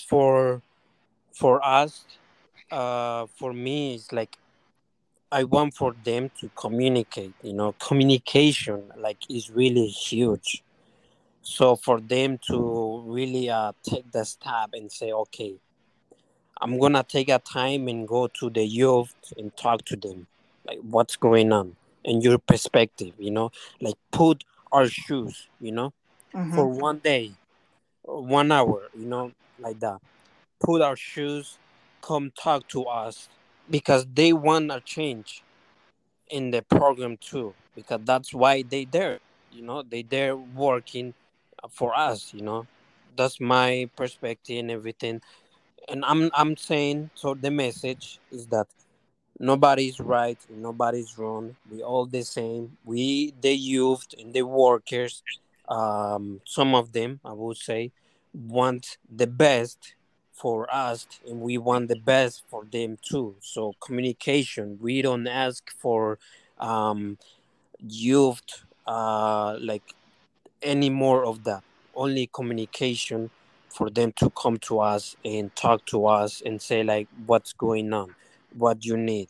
for us. For me, it's like I want for them to communicate. Communication like is really huge. So for them to really take the step and say, okay, I'm gonna take a time and go to the youth and talk to them, like what's going on and your perspective, like put our shoes, Mm-hmm. for one day, or 1 hour, like that. Put our shoes, come talk to us because they want a change in the program too, because that's why they there, they there working for us, that's my perspective and everything. And I'm saying, so the message is that nobody's right and nobody's wrong. We all the same. We the youth and the workers, some of them I would say, want the best for us and we want the best for them too. So communication. We don't ask for um youth like any more of that. Only communication for them to come to us and talk to us and say like what's going on, what you need,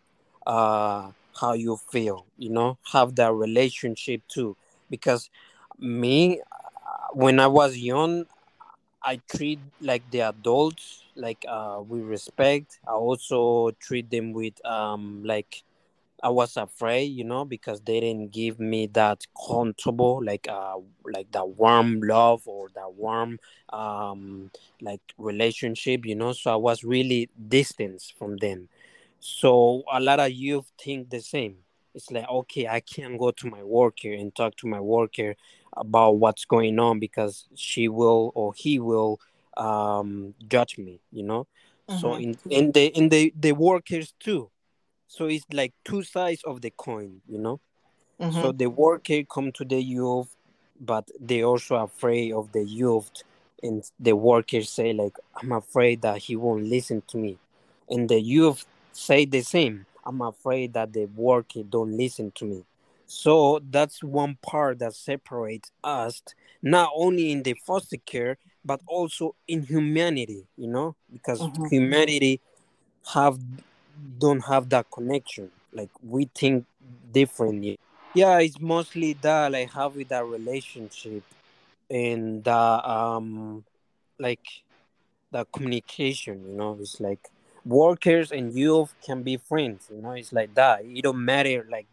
how you feel, have that relationship too. Because me, when I was young, I treat like the adults like with respect. I also treat them with like I was afraid, because they didn't give me that comfortable, like that warm love or that warm, like relationship, So I was really distanced from them. So a lot of youth think the same. It's like, okay, I can't go to my worker and talk to my worker about what's going on because she will or he will judge me. So Mm-hmm. in the workers too, so it's like two sides of the coin. So Mm-hmm. the worker come to the youth, but they also afraid of the youth, and the workers say like, "I'm afraid that he won't listen to me," and the youth say the same. I'm afraid that the worker don't listen to me. So that's one part that separates us, not only in the foster care, but also in humanity. Because Mm-hmm. humanity have don't have that connection. Like we think differently. Yeah, it's mostly that like having that relationship and like the communication. It's like workers and youth can be friends. It's like that. It don't matter like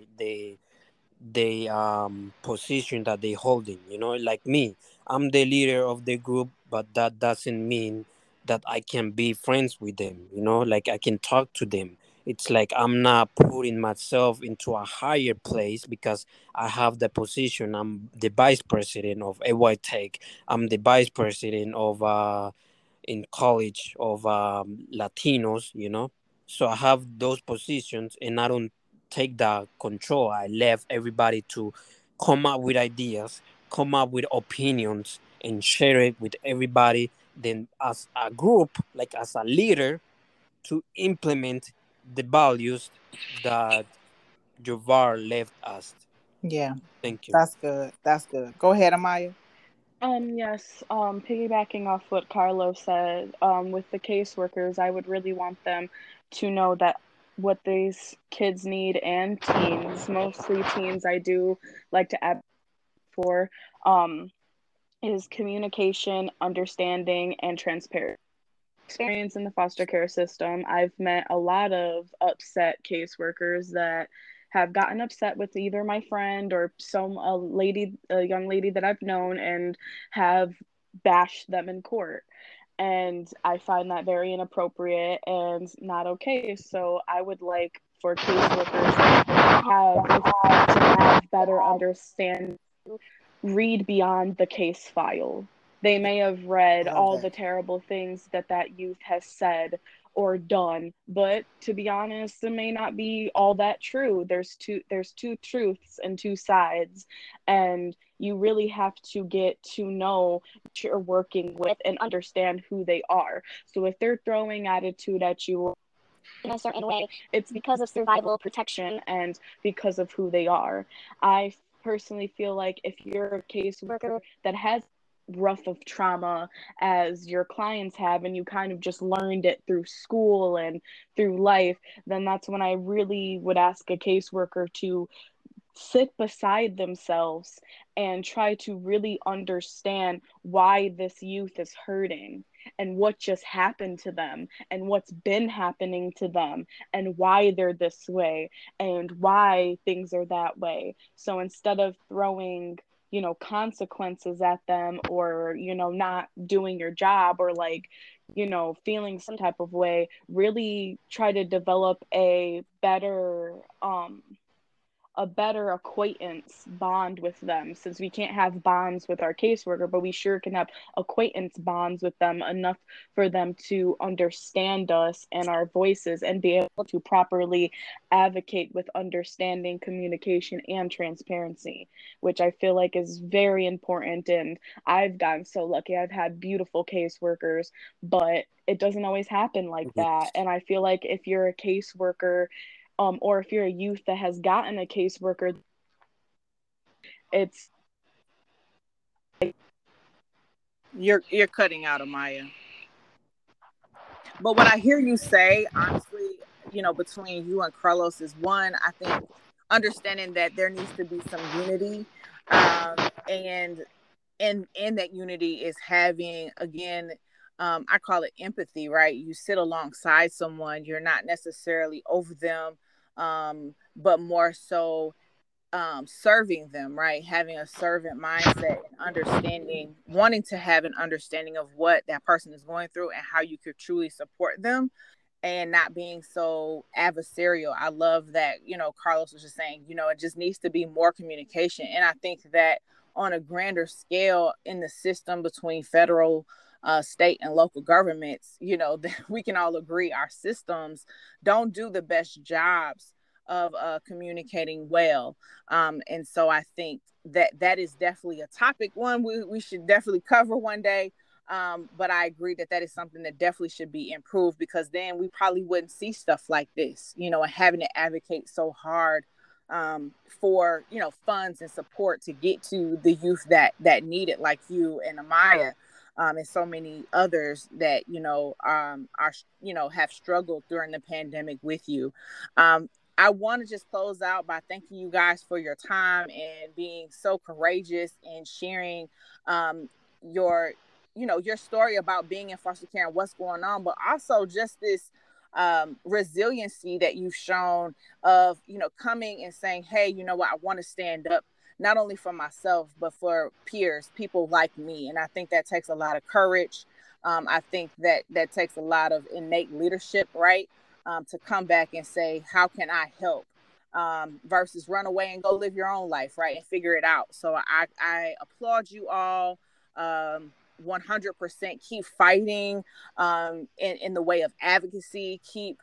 the position that they holding. Like me, I'm the leader of the group, but that doesn't mean that I can be friends with them. Like I can talk to them. It's like I'm not putting myself into a higher place because I have the position. I'm the vice president of AY Tech. I'm the vice president of in college of Latinos. So I have those positions, and I don't take the control. I left everybody to come up with ideas, come up with opinions, and share it with everybody. Then, as a group, like as a leader, to implement the values that Jovar left us. Yeah, Thank you. that's good. That's good. Go ahead, Amaya. Yes, piggybacking off what Carlos said, with the caseworkers, I would really want them to know that what these kids need, and teens, mostly teens, I do like to advocate for, is communication, understanding, and transparency. Experience in the foster care system, I've met a lot of upset caseworkers that have gotten upset with either my friend or a young lady that I've known, and have bashed them in court. And I find that very inappropriate and not okay. So I would like for caseworkers to have better understanding, read beyond the case file. They may have read I love all that. the terrible things that youth has said or done, but to be honest, it may not be all that true. There's two truths and two sides, and you really have to get to know what you're working with and understand who they are. So if they're throwing attitude at you in a certain way, it's because of survival protection and because of who they are. I personally feel like if you're a caseworker that has rough of trauma as your clients have, and you kind of just learned it through school and through life, then that's when I really would ask a caseworker to sit beside themselves and try to really understand why this youth is hurting and what just happened to them and what's been happening to them and why they're this way and why things are that way. So instead of throwing consequences at them, or not doing your job, or like feeling some type of way, really try to develop a better acquaintance bond with them, since we can't have bonds with our caseworker, but we sure can have acquaintance bonds with them enough for them to understand us and our voices and be able to properly advocate with understanding, communication, and transparency, which I feel like is very important. And I've gotten so lucky. I've had beautiful caseworkers, but it doesn't always happen like that. And I feel like if you're a caseworker, or if you're a youth that has gotten a caseworker, it's You're cutting out, Amaya. But what I hear you say, honestly, between you and Carlos is, one, I think understanding that there needs to be some unity, and in that unity is having, again, I call it empathy, right? You sit alongside someone, you're not necessarily over them, but more so serving them, right? Having a servant mindset and understanding, wanting to have an understanding of what that person is going through and how you could truly support them, and not being so adversarial. I love that, Carlos was just saying, it just needs to be more communication. And I think that on a grander scale in the system between federal, state, and local governments, that we can all agree our systems don't do the best jobs of communicating well. And so I think that is definitely a topic one we should definitely cover one day. But I agree that is something that definitely should be improved, because then we probably wouldn't see stuff like this, and having to advocate so hard for funds and support to get to the youth that need it, like you and Amaya, and so many others that are have struggled during the pandemic with you. I want to just close out by thanking you guys for your time and being so courageous and sharing your your story about being in foster care and what's going on, but also just this resiliency that you've shown of, coming and saying, hey, you know what, I want to stand up not only for myself, but for peers, people like me. And I think that takes a lot of courage. I think that takes a lot of innate leadership, right? To come back and say, how can I help? Versus run away and go live your own life, right? And figure it out. So I applaud you all. 100% keep fighting in the way of advocacy. Keep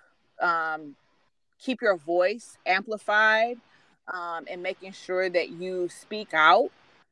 your voice amplified, and making sure that you speak out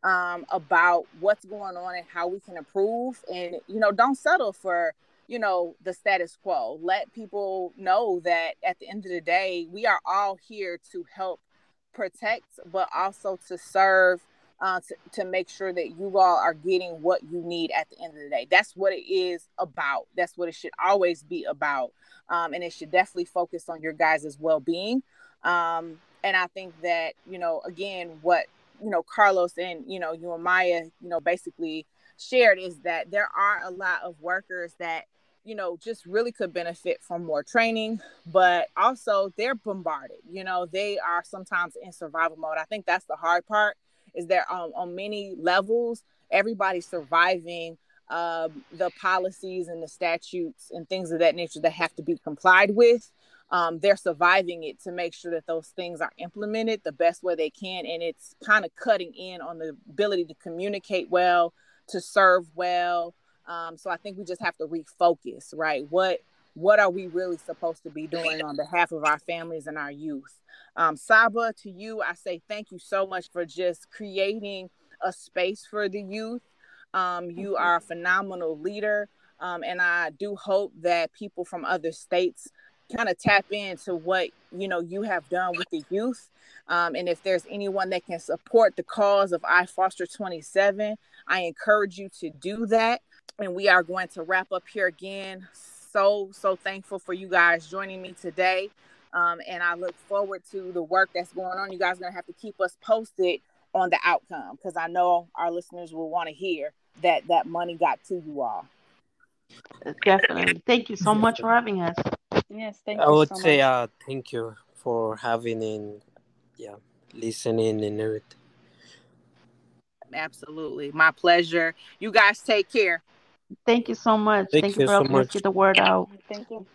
about what's going on and how we can improve. And, don't settle for, the status quo. Let people know that at the end of the day, we are all here to help protect, but also to serve, to make sure that you all are getting what you need at the end of the day. That's what it is about. That's what it should always be about. And it should definitely focus on your guys' well-being. And I think that, again, what, Carlos and, you and Maya, basically shared is that there are a lot of workers that, just really could benefit from more training, but also they're bombarded. They are sometimes in survival mode. I think that's the hard part, is that on many levels, everybody's surviving the policies and the statutes and things of that nature that have to be complied with. They're surviving it to make sure that those things are implemented the best way they can. And it's kind of cutting in on the ability to communicate well, to serve well. So I think we just have to refocus, right? What are we really supposed to be doing on behalf of our families and our youth? Saba, to you, I say thank you so much for just creating a space for the youth. You are a phenomenal leader. And I do hope that people from other states kind of tap into what, you have done with the youth. And if there's anyone that can support the cause of iFoster 27, I encourage you to do that. And we are going to wrap up here again. So thankful for you guys joining me today. And I look forward to the work that's going on. You guys are going to have to keep us posted on the outcome, because I know our listeners will want to hear that money got to you all. Definitely. Thank you so much for having us. Yes, thank I you would so say much. thank you for having and listening and everything. Absolutely. My pleasure. You guys take care. Thank you so much. Thank Thank you you for so helping us much. get the word out. Thank you.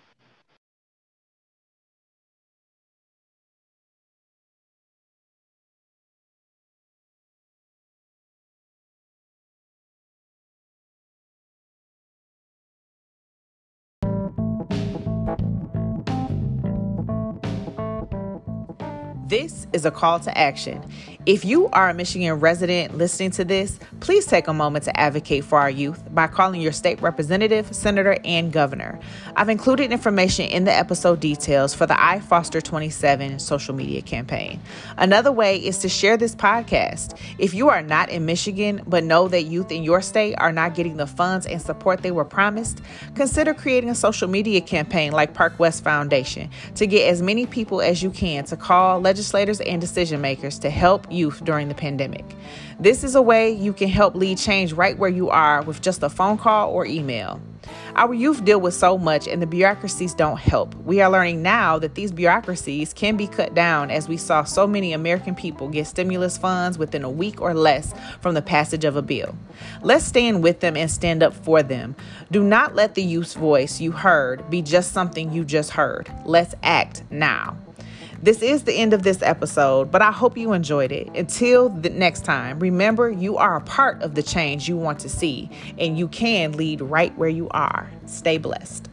This is a call to action. If you are a Michigan resident listening to this, please take a moment to advocate for our youth by calling your state representative, senator, and governor. I've included information in the episode details for the iFoster 27 social media campaign. Another way is to share this podcast. If you are not in Michigan but know that youth in your state are not getting the funds and support they were promised, consider creating a social media campaign like Park West Foundation to get as many people as you can to call legislators and decision makers to help youth during the pandemic. This is a way you can help lead change right where you are with just a phone call or email. Our youth deal with so much and the bureaucracies don't help. We are learning now that these bureaucracies can be cut down, as we saw so many American people get stimulus funds within a week or less from the passage of a bill. Let's stand with them and stand up for them. Do not let the youth's voice you heard be just something you just heard. Let's act now. This is the end of this episode, but I hope you enjoyed it. Until the next time, remember, you are a part of the change you want to see, and you can lead right where you are. Stay blessed.